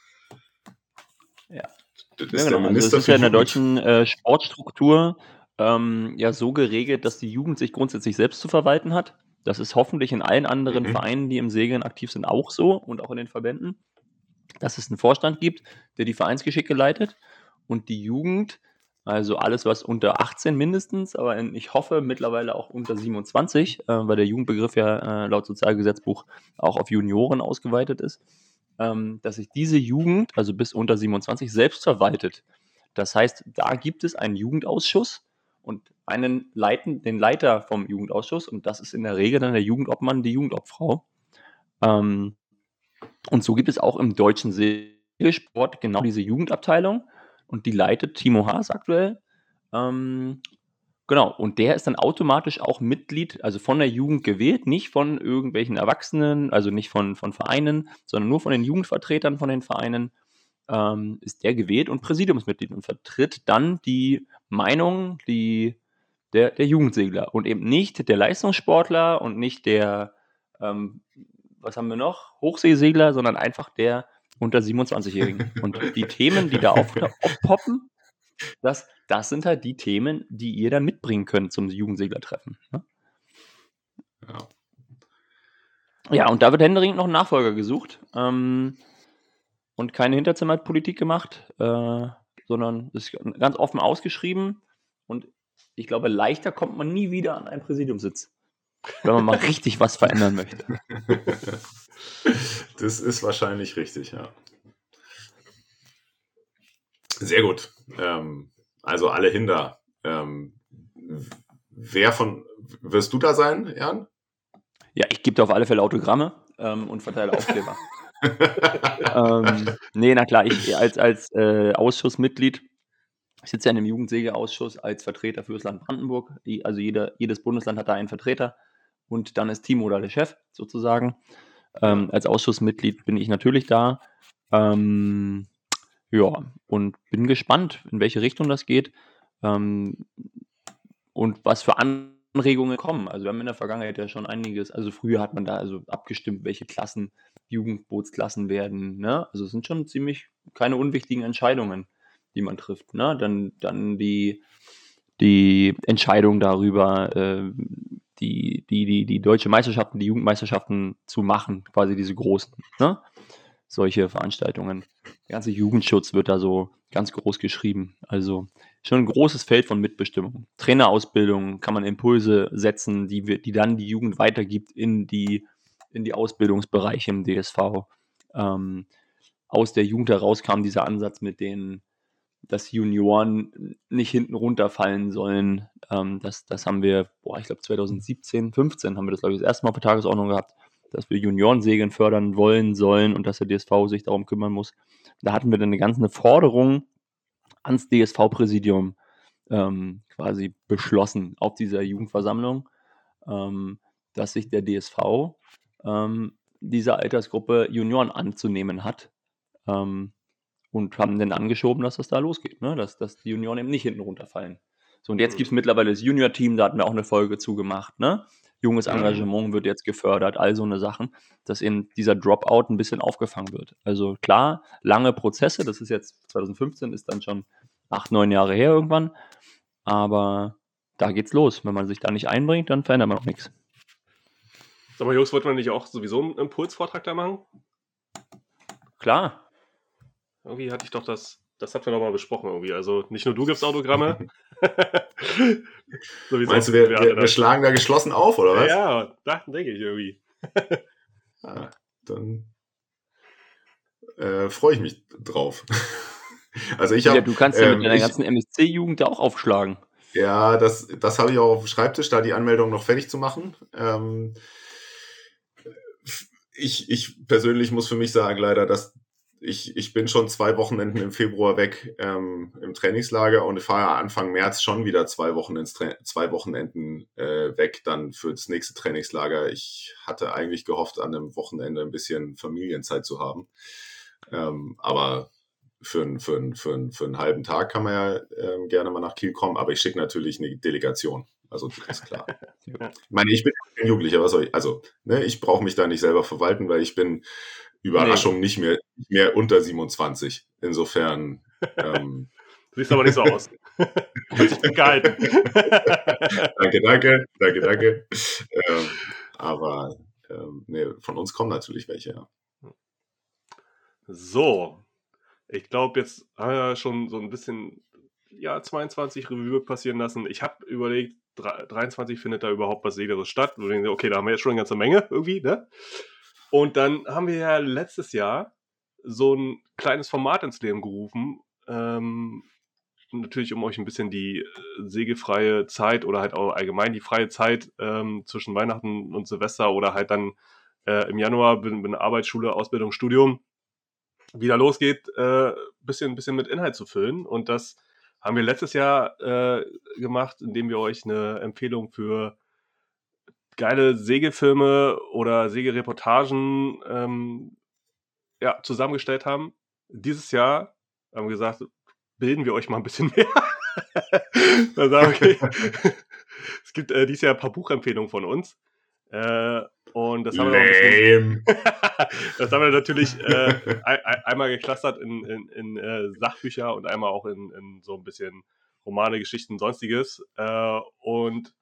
ja,
das ist
ja, genau.
der Minister
also das ist ja in der deutschen äh, Sportstruktur Ähm, ja so geregelt, dass die Jugend sich grundsätzlich selbst zu verwalten hat. Das ist hoffentlich in allen anderen mhm. Vereinen, die im Segeln aktiv sind, auch so und auch in den Verbänden, dass es einen Vorstand gibt, der die Vereinsgeschicke leitet und die Jugend, also alles, was unter achtzehn mindestens, aber in, ich hoffe mittlerweile auch unter siebenundzwanzig, äh, weil der Jugendbegriff ja äh, laut Sozialgesetzbuch auch auf Junioren ausgeweitet ist, ähm, dass sich diese Jugend, also bis unter siebenundzwanzig, selbst verwaltet. Das heißt, da gibt es einen Jugendausschuss, und einen Leiten, den Leiter vom Jugendausschuss, und das ist in der Regel dann der Jugendobmann, die Jugendobfrau. Ähm, Und so gibt es auch im deutschen Segelsport genau diese Jugendabteilung und die leitet Timo Haas aktuell. Ähm, genau, und der ist dann automatisch auch Mitglied, also von der Jugend gewählt, nicht von irgendwelchen Erwachsenen, also nicht von, von Vereinen, sondern nur von den Jugendvertretern von den Vereinen ähm, ist der gewählt und Präsidiumsmitglied und vertritt dann die Meinung die, der, der Jugendsegler und eben nicht der Leistungssportler und nicht der, ähm, was haben wir noch, Hochseesegler, sondern einfach der unter siebenundzwanzigjährigen. Und die Themen, die da auf, aufpoppen, das, das sind halt die Themen, die ihr dann mitbringen könnt zum Jugendseglertreffen. Ne?
Ja.
Ja, und da wird händeringend noch ein Nachfolger gesucht. Ähm, und keine Hinterzimmerpolitik gemacht, äh, sondern ist ganz offen ausgeschrieben. Und ich glaube, leichter kommt man nie wieder an einen Präsidiumssitz, wenn man mal richtig was verändern möchte.
Das ist wahrscheinlich richtig, ja. Sehr gut. Ähm, also alle Hinder. Ähm, wer von, wirst du da sein, Jan?
Ja, ich gebe da auf alle Fälle Autogramme ähm, und verteile Aufkleber. ähm, nee, na klar, ich als, als äh, Ausschussmitglied, ich sitze ja in dem Jugendseglerausschuss als Vertreter für das Land Brandenburg. Die, also jeder, jedes Bundesland hat da einen Vertreter und dann ist Timo da der Chef sozusagen. Ähm, als Ausschussmitglied bin ich natürlich da. Ähm, ja, und bin gespannt, in welche Richtung das geht ähm, und was für Anregungen kommen. Also wir haben in der Vergangenheit ja schon einiges, also früher hat man da also abgestimmt, welche Klassen, Jugendbootsklassen werden. Ne? Also es sind schon ziemlich keine unwichtigen Entscheidungen, die man trifft. Ne? Dann, dann die, die Entscheidung darüber, äh, die, die, die, die deutsche Meisterschaften, die Jugendmeisterschaften zu machen, quasi diese großen, ne? Solche Veranstaltungen. Der ganze Jugendschutz wird da so ganz groß geschrieben. Also schon ein großes Feld von Mitbestimmung. Trainerausbildung kann man Impulse setzen, die, wir, die dann die Jugend weitergibt in die, in die Ausbildungsbereiche im D S V. Ähm, aus der Jugend heraus kam dieser Ansatz mit den dass Junioren nicht hinten runterfallen sollen. Ähm, das, das haben wir, boah, ich glaube zwanzig siebzehn, fünfzehn haben wir das, glaube ich, das erste Mal auf der Tagesordnung gehabt, dass wir Juniorensegeln fördern wollen, sollen und dass der D S V sich darum kümmern muss. Da hatten wir dann eine ganze Forderung ans D S V-Präsidium ähm, quasi beschlossen auf dieser Jugendversammlung, ähm, dass sich der D S V ähm, dieser Altersgruppe Junioren anzunehmen hat. Ähm, und haben dann angeschoben, dass das da losgeht, ne? dass, dass die Junioren eben nicht hinten runterfallen. So, und jetzt gibt es mittlerweile das Junior-Team, da hatten wir auch eine Folge zugemacht. Ne? Junges Engagement wird jetzt gefördert, all so eine Sachen, dass eben dieser Dropout ein bisschen aufgefangen wird. Also klar, lange Prozesse, das ist jetzt zwanzig fünfzehn, ist dann schon acht, neun Jahre her irgendwann, aber da geht's los. Wenn man sich da nicht einbringt, dann verändert man auch nichts.
Sag mal, Jungs, wollte man nicht auch sowieso einen Impulsvortrag da machen?
Klar.
Irgendwie hatte ich doch das, das hatten wir noch mal besprochen irgendwie. Also nicht nur du gibst Autogramme.
Meinst du, wir, wir, wir schlagen da geschlossen auf, oder was?
Ja, da denke ich irgendwie.
Ja, dann äh, freue ich mich drauf. Also ich hab,
ja, du kannst ja
ähm,
mit deiner
ich,
ganzen M S C-Jugend da auch aufschlagen.
Ja, das, das habe ich auch auf dem Schreibtisch, da die Anmeldung noch fertig zu machen. Ähm, ich, ich persönlich muss für mich sagen, leider, dass Ich, ich bin schon zwei Wochenenden im Februar weg ähm, im Trainingslager und fahre Anfang März schon wieder zwei, Wochen ins Tra- zwei Wochenenden äh, weg dann für das nächste Trainingslager. Ich hatte eigentlich gehofft, an einem Wochenende ein bisschen Familienzeit zu haben. Ähm, aber für, ein, für, ein, für, ein, für einen halben Tag kann man ja ähm, gerne mal nach Kiel kommen, aber ich schicke natürlich eine Delegation. Also das ist klar. Ich meine, ich bin kein Jugendlicher, was soll ich? Also, ne, ich brauche mich da nicht selber verwalten, weil ich bin Überraschung, nee. nicht mehr, nicht mehr unter siebenundzwanzig. Insofern. Ähm,
du siehst aber nicht so aus. Ich bin gehalten.
danke, danke, danke, danke. Ähm, aber ähm, nee, von uns kommen natürlich welche, ja.
So. Ich glaube, jetzt haben wir schon so ein bisschen ja, zweiundzwanzig Revue passieren lassen. Ich habe überlegt, dreiundzwanzig findet da überhaupt was Segeres statt. Und denke, okay, da haben wir jetzt schon eine ganze Menge irgendwie, ne? Und dann haben wir ja letztes Jahr so ein kleines Format ins Leben gerufen, ähm, natürlich um euch ein bisschen die segelfreie Zeit oder halt auch allgemein die freie Zeit ähm, zwischen Weihnachten und Silvester oder halt dann äh, im Januar, wenn, wenn Arbeitsschule, Ausbildung, Studium wieder losgeht, äh, bisschen, bisschen mit Inhalt zu füllen. Und das haben wir letztes Jahr äh, gemacht, indem wir euch eine Empfehlung für geile Segelfilme oder Segelreportagen ähm, ja, zusammengestellt haben. Dieses Jahr haben wir gesagt, bilden wir euch mal ein bisschen mehr. Dann sagen wir, okay. Es gibt äh, dieses Jahr ein paar Buchempfehlungen von uns. Äh, und das haben, wir noch ein bisschen, das haben wir natürlich äh, ein, ein, einmal geklustert in, in, in äh, Sachbücher und einmal auch in, in so ein bisschen Romane, Geschichten, Sonstiges. Äh, und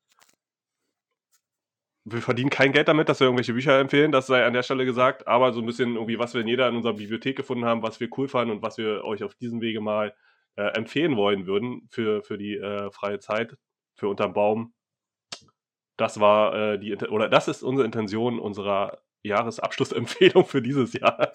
wir verdienen kein Geld damit, dass wir irgendwelche Bücher empfehlen, das sei an der Stelle gesagt, aber so ein bisschen irgendwie, was wir in jeder in unserer Bibliothek gefunden haben, was wir cool fanden und was wir euch auf diesem Wege mal äh, empfehlen wollen würden für, für die äh, freie Zeit, für Unterm Baum. Das war äh, die, oder das ist unsere Intention unserer Jahresabschlussempfehlung für dieses Jahr.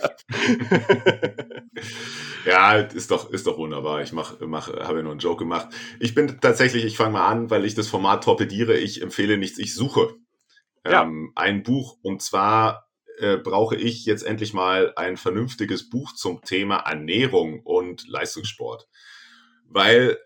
Ja, ist doch, ist doch wunderbar. Ich mach, mach, habe ja nur einen Joke gemacht. Ich bin tatsächlich, ich fange mal an, weil ich das Format torpediere. Ich empfehle nichts, ich suche
Ja.
ähm, ein Buch. Und zwar äh, brauche ich jetzt endlich mal ein vernünftiges Buch zum Thema Ernährung und Leistungssport. Weil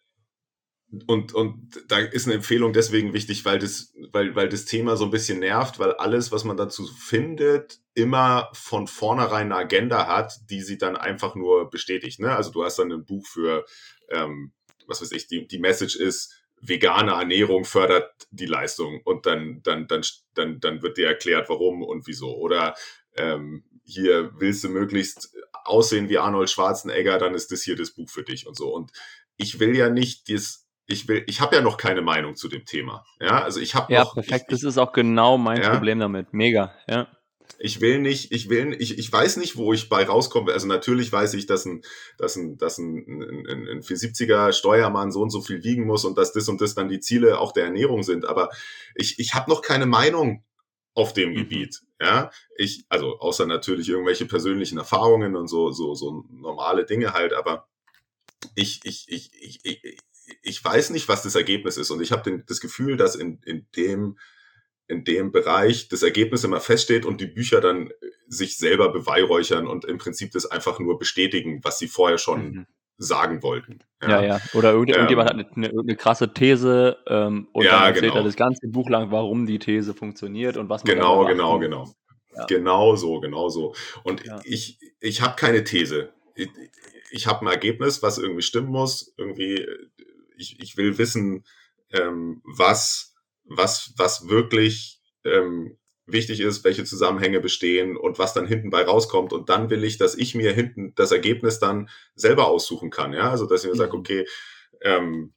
Und, und da ist eine Empfehlung deswegen wichtig, weil das, weil, weil das Thema so ein bisschen nervt, weil alles, was man dazu findet, immer von vornherein eine Agenda hat, die sie dann einfach nur bestätigt. Ne? Also du hast dann ein Buch für, ähm, was weiß ich, die, die Message ist, vegane Ernährung fördert die Leistung und dann, dann, dann, dann, dann wird dir erklärt, warum und wieso. Oder ähm, hier willst du möglichst aussehen wie Arnold Schwarzenegger, dann ist das hier das Buch für dich und so. Und ich will ja nicht das Ich will, ich habe ja noch keine Meinung zu dem Thema. Ja, also ich habe
Ja,
noch.
perfekt.
Ich,
Das ist auch genau mein
Ja.
Problem damit. Mega, ja.
ich will nicht, ich will, ich, ich weiß nicht, wo ich bei rauskomme. Also natürlich weiß ich, dass ein, dass ein, dass ein, ein, ein vierhundertsiebziger Steuermann so und so viel wiegen muss und dass das und das dann die Ziele auch der Ernährung sind. Aber ich, ich habe noch keine Meinung auf dem
Mhm.
Gebiet. Ja, ich, also außer natürlich irgendwelche persönlichen Erfahrungen und so, so, so normale Dinge halt. Aber ich, ich, ich, ich, ich ich weiß nicht, was das Ergebnis ist und ich habe das Gefühl, dass in, in, dem, in dem Bereich das Ergebnis immer feststeht und die Bücher dann sich selber beweihräuchern und im Prinzip das einfach nur bestätigen, was sie vorher schon
Mhm.
sagen wollten.
Ja, ja. Oder irgend-
Ähm,
irgendjemand hat eine, eine, eine krasse These ähm, und
Ja,
dann erzählt
genau.
er das ganze Buch lang, warum die These funktioniert und was man
Genau,
dabei
genau,
beachten
genau.
muss. Ja.
Genau so, genau so. Und
Ja.
ich, ich habe keine These. Ich, ich habe ein Ergebnis, was irgendwie stimmen muss. Irgendwie, ich, ich will wissen, ähm, was, was, was wirklich ähm, wichtig ist, welche Zusammenhänge bestehen und was dann hinten bei rauskommt. Und dann will ich, dass ich mir hinten das Ergebnis dann selber aussuchen kann. Ja, also dass ich mir sage,
Mhm.
okay, ähm,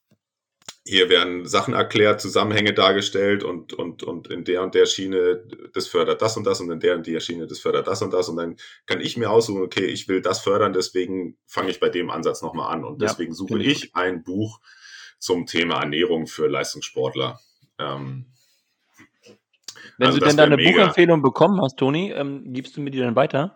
hier werden Sachen erklärt, Zusammenhänge dargestellt und, und, und in der und der Schiene, das fördert das und das und in der und der Schiene, das fördert das und das und dann kann ich mir aussuchen, okay, ich will das fördern, deswegen fange ich bei dem Ansatz nochmal an und
Ja,
deswegen suche
finde ich
ich ein Buch zum Thema Ernährung für Leistungssportler. Ähm,
Wenn
also
du
das
denn da
wär
eine
mega.
Buchempfehlung bekommen hast, Toni, ähm, gibst du mir die dann weiter?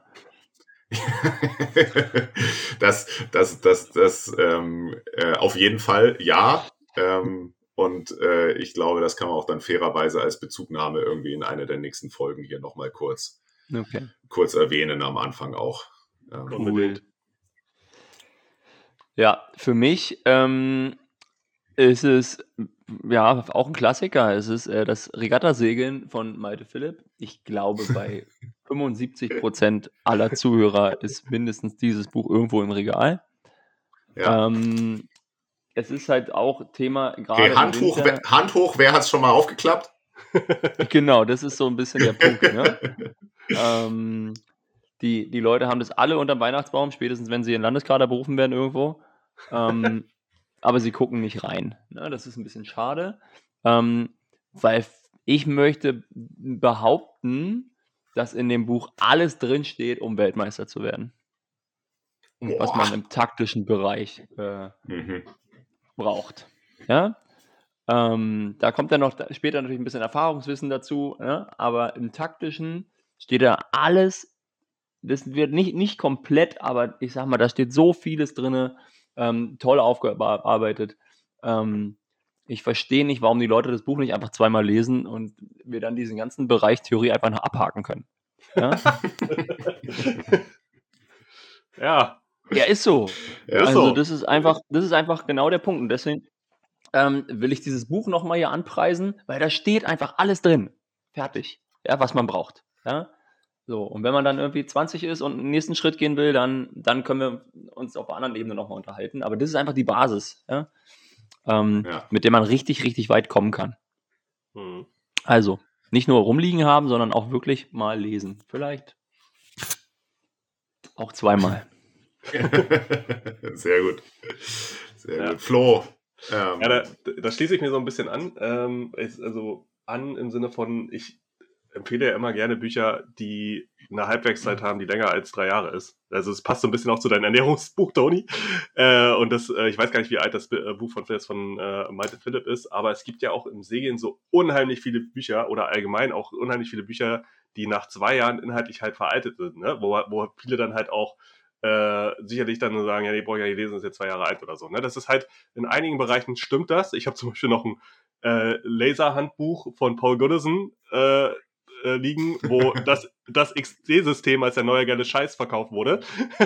das, das, das, das, ähm, äh, auf jeden Fall, ja. Ähm, und äh, ich glaube, das kann man auch dann fairerweise als Bezugnahme irgendwie in einer der nächsten Folgen hier nochmal kurz,
Okay.
kurz erwähnen am Anfang auch. Ähm,
Unbedingt.
Ja, für mich ähm, ist es ja auch ein Klassiker. Es ist äh, das Regattasegeln von Malte Philipp. Ich glaube, bei fünfundsiebzig Prozent aller Zuhörer ist mindestens dieses Buch irgendwo im Regal.
ja.
Ähm, es ist halt auch Thema gerade
Okay,
im
Hand hoch,
Winter.
wer, Hand hoch, wer hat es schon mal aufgeklappt?
Genau, das ist so ein bisschen der Punkt. Ne? ähm, die, die Leute haben das alle unterm Weihnachtsbaum, spätestens wenn sie in Landeskader berufen werden irgendwo. Ähm, aber sie gucken nicht rein. Ne? Das ist ein bisschen schade, ähm, weil f- ich möchte behaupten, dass in dem Buch alles drinsteht, um Weltmeister zu werden. Was man im taktischen Bereich äh,
Mhm.
braucht. Ja? Ähm, da kommt dann noch da- später natürlich ein bisschen Erfahrungswissen dazu, ja? Aber im taktischen steht da alles, das wird nicht, nicht komplett, aber ich sag mal, da steht so vieles drin, ähm, toll aufgearbeitet. Ähm, ich verstehe nicht, warum die Leute das Buch nicht einfach zweimal lesen und wir dann diesen ganzen Bereich Theorie einfach noch abhaken können. Ja,
Ja,
ja ist so.
Ja.
ist
Also
so.
das ist einfach, das ist einfach genau der Punkt. Und deswegen ähm, will ich dieses Buch nochmal hier anpreisen, weil da steht einfach alles drin. Fertig. Ja, was man braucht. Ja. So, und wenn man dann irgendwie zwanzig ist und einen nächsten Schritt gehen will, dann, dann können wir uns auf einer anderen Ebene nochmal unterhalten. Aber das ist einfach die Basis, ja? Ähm,
Ja.
mit der man richtig, richtig weit kommen kann.
Hm.
Also, nicht nur rumliegen haben, sondern auch wirklich mal lesen. Vielleicht auch zweimal.
Sehr gut. Sehr
Ja.
gut. Flo. Ähm,
Ja, da, da schließe ich mir so ein bisschen an. Ähm, ist also an im Sinne von, ich empfehle ja immer gerne Bücher, die eine Halbwertszeit haben, die länger als drei Jahre ist. Also es passt so ein bisschen auch zu deinem Ernährungsbuch, Toni. Äh, und das, äh, ich weiß gar nicht, wie alt das äh, Buch von, von äh, Malte Philipp ist, aber es gibt ja auch im Segeln so unheimlich viele Bücher oder allgemein auch unheimlich viele Bücher, die nach zwei Jahren inhaltlich halt veraltet sind, ne? wo, wo viele dann halt auch äh, sicherlich dann nur sagen, ja, nee, brauche ich ja nicht lesen, ist jetzt zwei Jahre alt oder so. Ne? Das ist halt, in einigen Bereichen stimmt das. Ich habe zum Beispiel noch ein äh, Laserhandbuch von Paul Goodison äh, äh, liegen, wo das, das X D-System als der neue geile Scheiß verkauft wurde.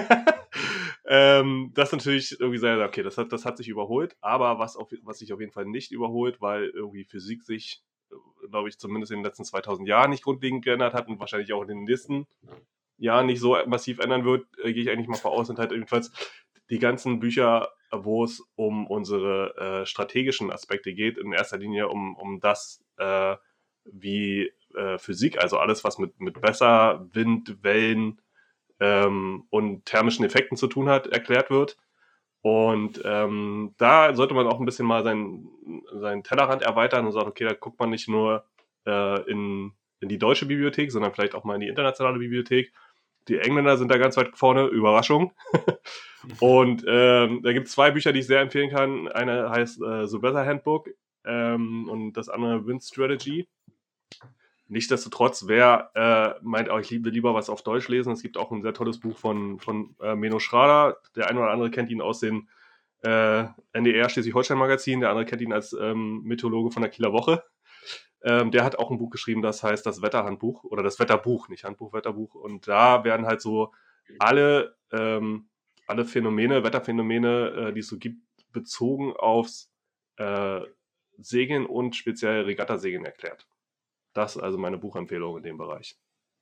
ähm, das natürlich irgendwie sehr, okay, das hat, das hat sich überholt, aber was, auf, was sich auf jeden Fall nicht überholt, weil irgendwie Physik sich, glaube ich, zumindest in den letzten zweitausend Jahren nicht grundlegend geändert hat und wahrscheinlich auch in den nächsten Jahren nicht so massiv ändern wird, äh, gehe ich eigentlich mal voraus, und halt jedenfalls die ganzen Bücher, wo es um unsere äh, strategischen Aspekte geht, in erster Linie um, um das, äh, wie äh, Physik, also alles, was mit, mit Wasser, Wind, Wellen ähm, und thermischen Effekten zu tun hat, erklärt wird. Und ähm, da sollte man auch ein bisschen mal seinen, seinen Tellerrand erweitern und sagen, okay, da guckt man nicht nur äh, in, in die deutsche Bibliothek, sondern vielleicht auch mal in die internationale Bibliothek. Die Engländer sind da ganz weit vorne, Überraschung. Und ähm, da gibt es zwei Bücher, die ich sehr empfehlen kann. Eine heißt äh, The Weather Handbook ähm, und das andere Wind Strategy. Nichtsdestotrotz, wer äh, meint, oh, ich liebe lieber was auf Deutsch lesen, es gibt auch ein sehr tolles Buch von, von äh, Menno Schrader. Der eine oder andere kennt ihn aus den äh, N D R Schleswig-Holstein-Magazin, der andere kennt ihn als ähm, Meteorologe von der Kieler Woche. Ähm, der hat auch ein Buch geschrieben, das heißt das Wetterhandbuch oder das Wetterbuch, nicht Handbuch, Wetterbuch. Und da werden halt so alle, ähm, alle Phänomene, Wetterphänomene, äh, die es so gibt, bezogen aufs äh, Segeln und speziell Regattasegeln erklärt. Das ist also meine Buchempfehlung in dem Bereich.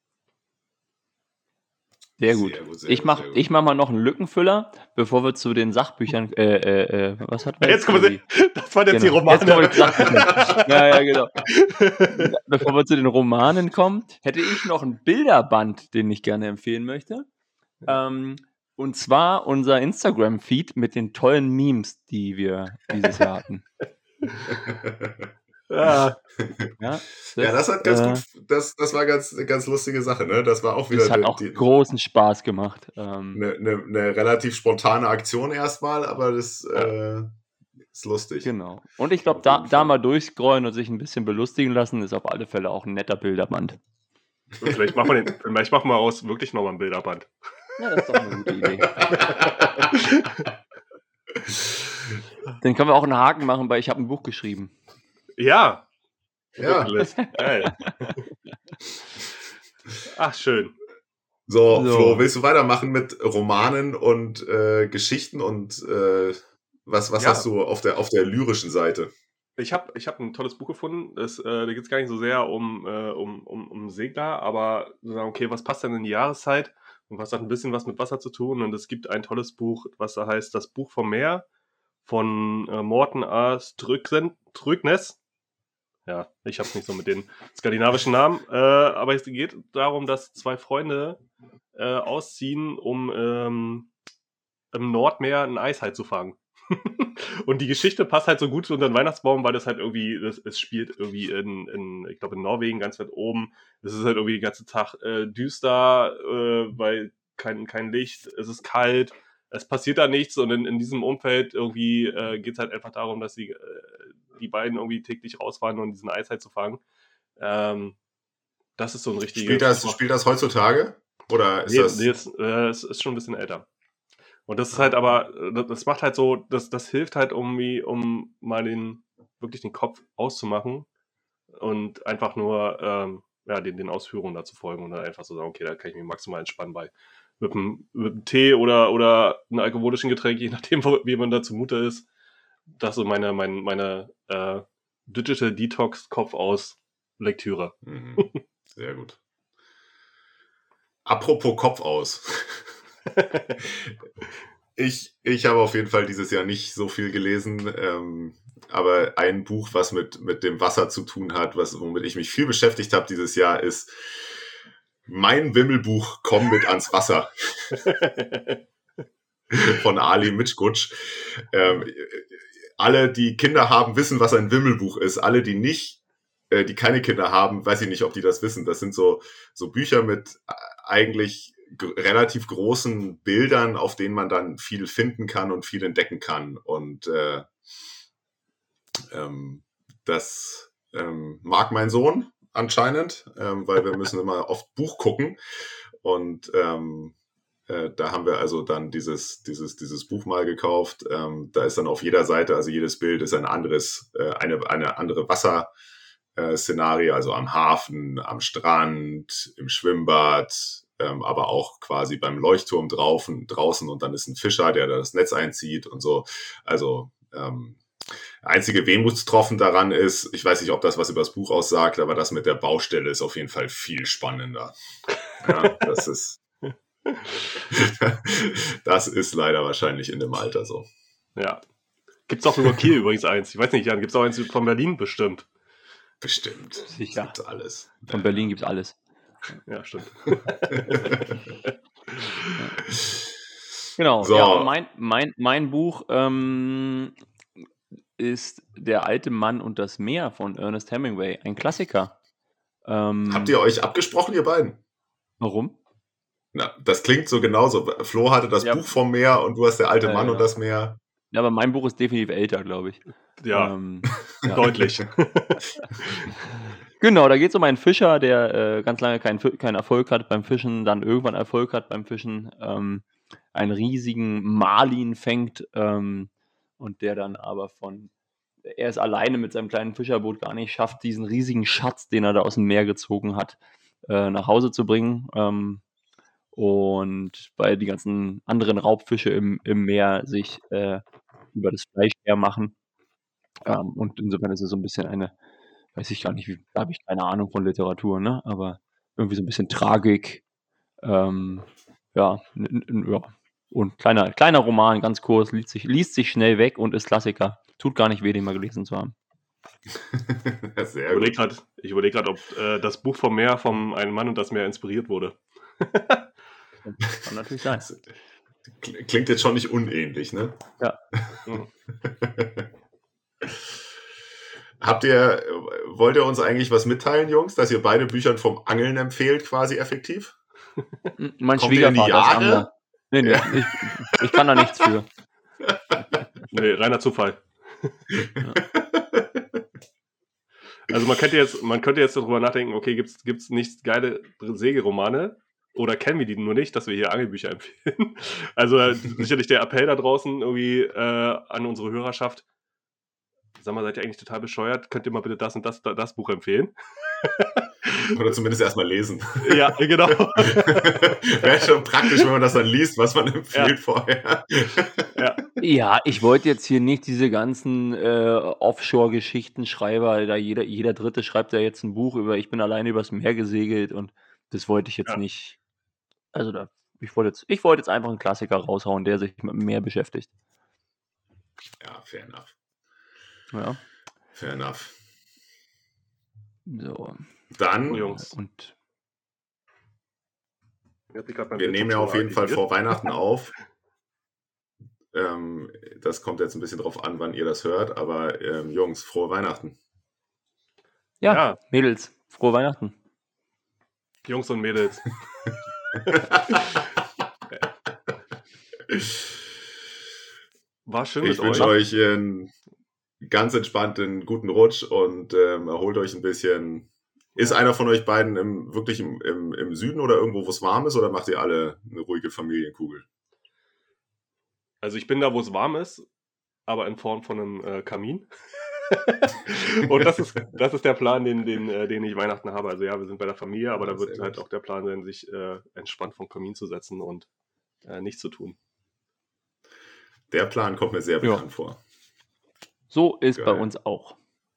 Sehr gut.
Sehr gut, sehr
Ich
gut,
mach,
sehr gut.
ich mach mal noch einen Lückenfüller, bevor wir zu den Sachbüchern, äh, äh, äh, was hat man
Jetzt kommen wir, das waren jetzt
Genau.
die Romane.
Jetzt kommen wir zu Sachbüchern. Ja, ja, genau. Bevor wir zu den Romanen kommen, hätte ich noch ein Bilderband, den ich gerne empfehlen möchte. Ähm, und zwar unser Instagram-Feed mit den tollen Memes, die wir dieses Jahr hatten.
Ja,
Ja, das,
ja, das hat ganz
äh,
gut, das, das war ganz, eine ganz lustige Sache, ne? Das war auch wieder
Das hat
eine,
auch
die,
großen Spaß gemacht. Ähm,
eine, eine, eine relativ spontane Aktion erstmal, aber das äh, ist lustig.
Genau. Und ich glaube,
Auf
da,
jeden
da
Fall.
mal durchscrollen und sich ein bisschen belustigen lassen, ist auf alle Fälle auch ein netter Bilderband.
vielleicht machen wir, den, vielleicht machen wir aus wirklich nochmal ein Bilderband.
Ja, das ist doch eine gute Idee. Dann können wir auch einen Haken machen, weil ich habe ein Buch geschrieben.
Ja.
Ja.
Bucketlist. Geil. Ach, schön.
So,
So.
Flo, willst du weitermachen mit Romanen und äh, Geschichten und äh, was, was
Ja.
hast du auf der, auf der lyrischen Seite?
Ich habe ich hab ein tolles Buch gefunden. Das, äh, da geht es gar nicht so sehr um, äh, um, um, um Segler, aber so sagen, okay, was passt denn in die Jahreszeit und was hat ein bisschen was mit Wasser zu tun? Und es gibt ein tolles Buch, was da heißt Das Buch vom Meer von äh, Morten A. Strøknes. Ja, ich habe es nicht so mit den skandinavischen Namen, äh, aber es geht darum, dass zwei Freunde äh, ausziehen, um ähm, im Nordmeer ein Eis halt zu fangen. Und die Geschichte passt halt so gut zu unserem Weihnachtsbaum, weil das halt irgendwie, das, es spielt irgendwie in, in ich glaube in Norwegen, ganz weit oben. Es ist halt irgendwie den ganzen Tag äh, düster, äh, weil kein, kein Licht, es ist kalt, es passiert da nichts und in, in diesem Umfeld irgendwie äh, geht es halt einfach darum, dass die, äh, die beiden irgendwie täglich rausfahren, um diesen Eis halt zu fangen. Ähm, das ist so ein richtiges...
Spielt das, spielt das heutzutage? Oder ist
Nee,
das...
nee, es, äh, es ist schon ein bisschen älter. Und das ist halt aber, das macht halt so, das, das hilft halt irgendwie, um mal den, wirklich den Kopf auszumachen und einfach nur ähm, ja, den, den Ausführungen da zu folgen und dann einfach so sagen, okay, da kann ich mich maximal entspannen bei mit einem, mit einem Tee oder, oder einem alkoholischen Getränk, je nachdem, wie man da zumute ist. Das ist so meine, meine, meine äh, Digital Detox Kopf aus Lektüre.
Mhm. Sehr gut. Apropos Kopf aus. ich, ich habe auf jeden Fall dieses Jahr nicht so viel gelesen, ähm, aber ein Buch, was mit, mit dem Wasser zu tun hat, was, womit ich mich viel beschäftigt habe dieses Jahr, ist Mein Wimmelbuch, komm mit ans Wasser. Von Ali Mitschgutsch. Ähm, alle, die Kinder haben, wissen, was ein Wimmelbuch ist. Alle, die nicht, äh, die keine Kinder haben, weiß ich nicht, ob die das wissen. Das sind so, so Bücher mit eigentlich g- relativ großen Bildern, auf denen man dann viel finden kann und viel entdecken kann. Und äh, ähm, das ähm, mag mein Sohn anscheinend, ähm, weil wir müssen immer oft Buch gucken. Und ähm, Äh, da haben wir also dann dieses, dieses, dieses Buch mal gekauft. Ähm, da ist dann auf jeder Seite, also jedes Bild ist ein anderes, äh, eine, eine andere Wasserszenario, also am Hafen, am Strand, im Schwimmbad, ähm, aber auch quasi beim Leuchtturm draußen, draußen und dann ist ein Fischer, der da das Netz einzieht und so. Also ähm, einzige Wehmutstropfen daran ist, ich weiß nicht, ob das was über das Buch aussagt, aber das mit der Baustelle ist auf jeden Fall viel spannender. Ja, das ist Das ist leider wahrscheinlich in dem Alter so.
Ja. Gibt es auch über Kiel übrigens eins. Ich weiß nicht, Jan, gibt es auch eins von Berlin bestimmt?
Bestimmt.
Sicher.
Gibt's alles.
Von Berlin gibt's alles.
Ja, stimmt.
Genau.
So.
Ja, und mein, mein, mein Buch ähm, ist Der alte Mann und das Meer von Ernest Hemingway. Ein Klassiker. Ähm,
Habt ihr euch abgesprochen, ihr beiden?
Warum?
Na, das klingt so genauso. Flo hatte das
Ja.
Buch vom Meer und du hast der alte
Ja,
Mann
genau.
und das Meer.
Ja, aber mein Buch ist definitiv älter, glaube ich.
Ja,
Ähm, ja.
deutlich.
Genau, da geht es um einen Fischer, der äh, ganz lange keinen Fi- keinen Erfolg hat beim Fischen, dann irgendwann Erfolg hat beim Fischen, ähm, einen riesigen Marlin fängt ähm, und der dann aber von, er ist alleine mit seinem kleinen Fischerboot gar nicht schafft, diesen riesigen Schatz, den er da aus dem Meer gezogen hat, äh, nach Hause zu bringen. Ähm, und weil die ganzen anderen Raubfische im, im Meer sich äh, über das Fleisch hermachen. Ähm, und insofern ist es so ein bisschen eine, weiß ich gar nicht, wie, da habe ich keine Ahnung von Literatur, ne? Aber irgendwie so ein bisschen Tragik. Ähm, ja, n- n- ja. Und kleiner, kleiner Roman, ganz kurz, liest sich, liest sich schnell weg und ist Klassiker. Tut gar nicht weh, den mal gelesen zu haben.
Sehr
Ich überlege
gut.
gerade, ich überleg grad, ob äh, das Buch vom Meer vom Ein Mann und das Meer inspiriert wurde.
Kann natürlich sein.
Kl- Klingt jetzt schon nicht unähnlich, ne?
Ja.
Mhm.
Habt ihr, wollt ihr uns eigentlich was mitteilen, Jungs, dass ihr beide Büchern vom Angeln empfehlt, quasi effektiv?
M- Mein
Kommt ihr in die
Schwiegervater ist
Jahre?
Angler. Nee, nee,
Ja.
ich, ich kann da nichts für.
Nee, reiner Zufall. Also man könnte jetzt, man könnte jetzt darüber nachdenken, okay, gibt's gibt's nicht geile Segelromane oder kennen wir die nur nicht, dass wir hier Angelbücher empfehlen? Also äh, sicherlich der Appell da draußen irgendwie äh, an unsere Hörerschaft. Sag mal, seid ihr eigentlich total bescheuert? Könnt ihr mal bitte das und das, das Buch empfehlen?
Oder zumindest erstmal lesen.
Ja, genau.
Wäre schon praktisch, wenn man das dann liest, was man empfiehlt
Ja.
vorher.
Ja,
Ja, ich wollte jetzt hier nicht diese ganzen äh, Offshore-Geschichten schreiben, da jeder, jeder Dritte schreibt ja jetzt ein Buch über, ich bin alleine übers Meer gesegelt und das wollte ich jetzt
Ja.
nicht. Also da, ich wollte jetzt, ich wollte jetzt einfach einen Klassiker raushauen, der sich mit dem Meer beschäftigt.
Ja, fair enough.
Ja,
Fair enough.
so.
Dann,
Oh, Jungs.
Und
Ich hab dich grad beim
wir nehmen ja
Bildschirm
auf jeden Fall
aktiviert.
vor Weihnachten auf. Ähm, das kommt jetzt ein bisschen drauf an, wann ihr das hört, aber ähm, Jungs, frohe Weihnachten.
ja,
Ja.
Mädels, frohe Weihnachten.
Jungs und Mädels. War schön
Ich
mit
wünsche
euch.
euch einen ganz entspannten, guten Rutsch und ähm, erholt euch ein bisschen. Ist einer von euch beiden im, wirklich im, im, im Süden oder irgendwo, wo es warm ist, oder macht ihr alle eine ruhige Familienkugel?
Also ich bin da, wo es warm ist, aber in Form von einem äh, Kamin. Und das ist, das ist der Plan, den, den, äh, den ich Weihnachten habe. Also ja, wir sind bei der Familie, aber
Ja,
da wird
sehr
halt
gut.
auch der Plan sein, sich äh, entspannt vom Kamin zu setzen und äh, nichts zu tun.
Der Plan kommt mir sehr
Ja.
bekannt vor.
So ist
Geil.
bei uns auch.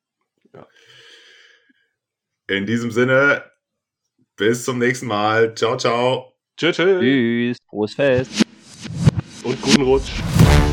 In diesem Sinne, bis zum nächsten Mal. Ciao, ciao.
Tschüss, tschüss
Tschüss, frohes Fest.
und guten Rutsch.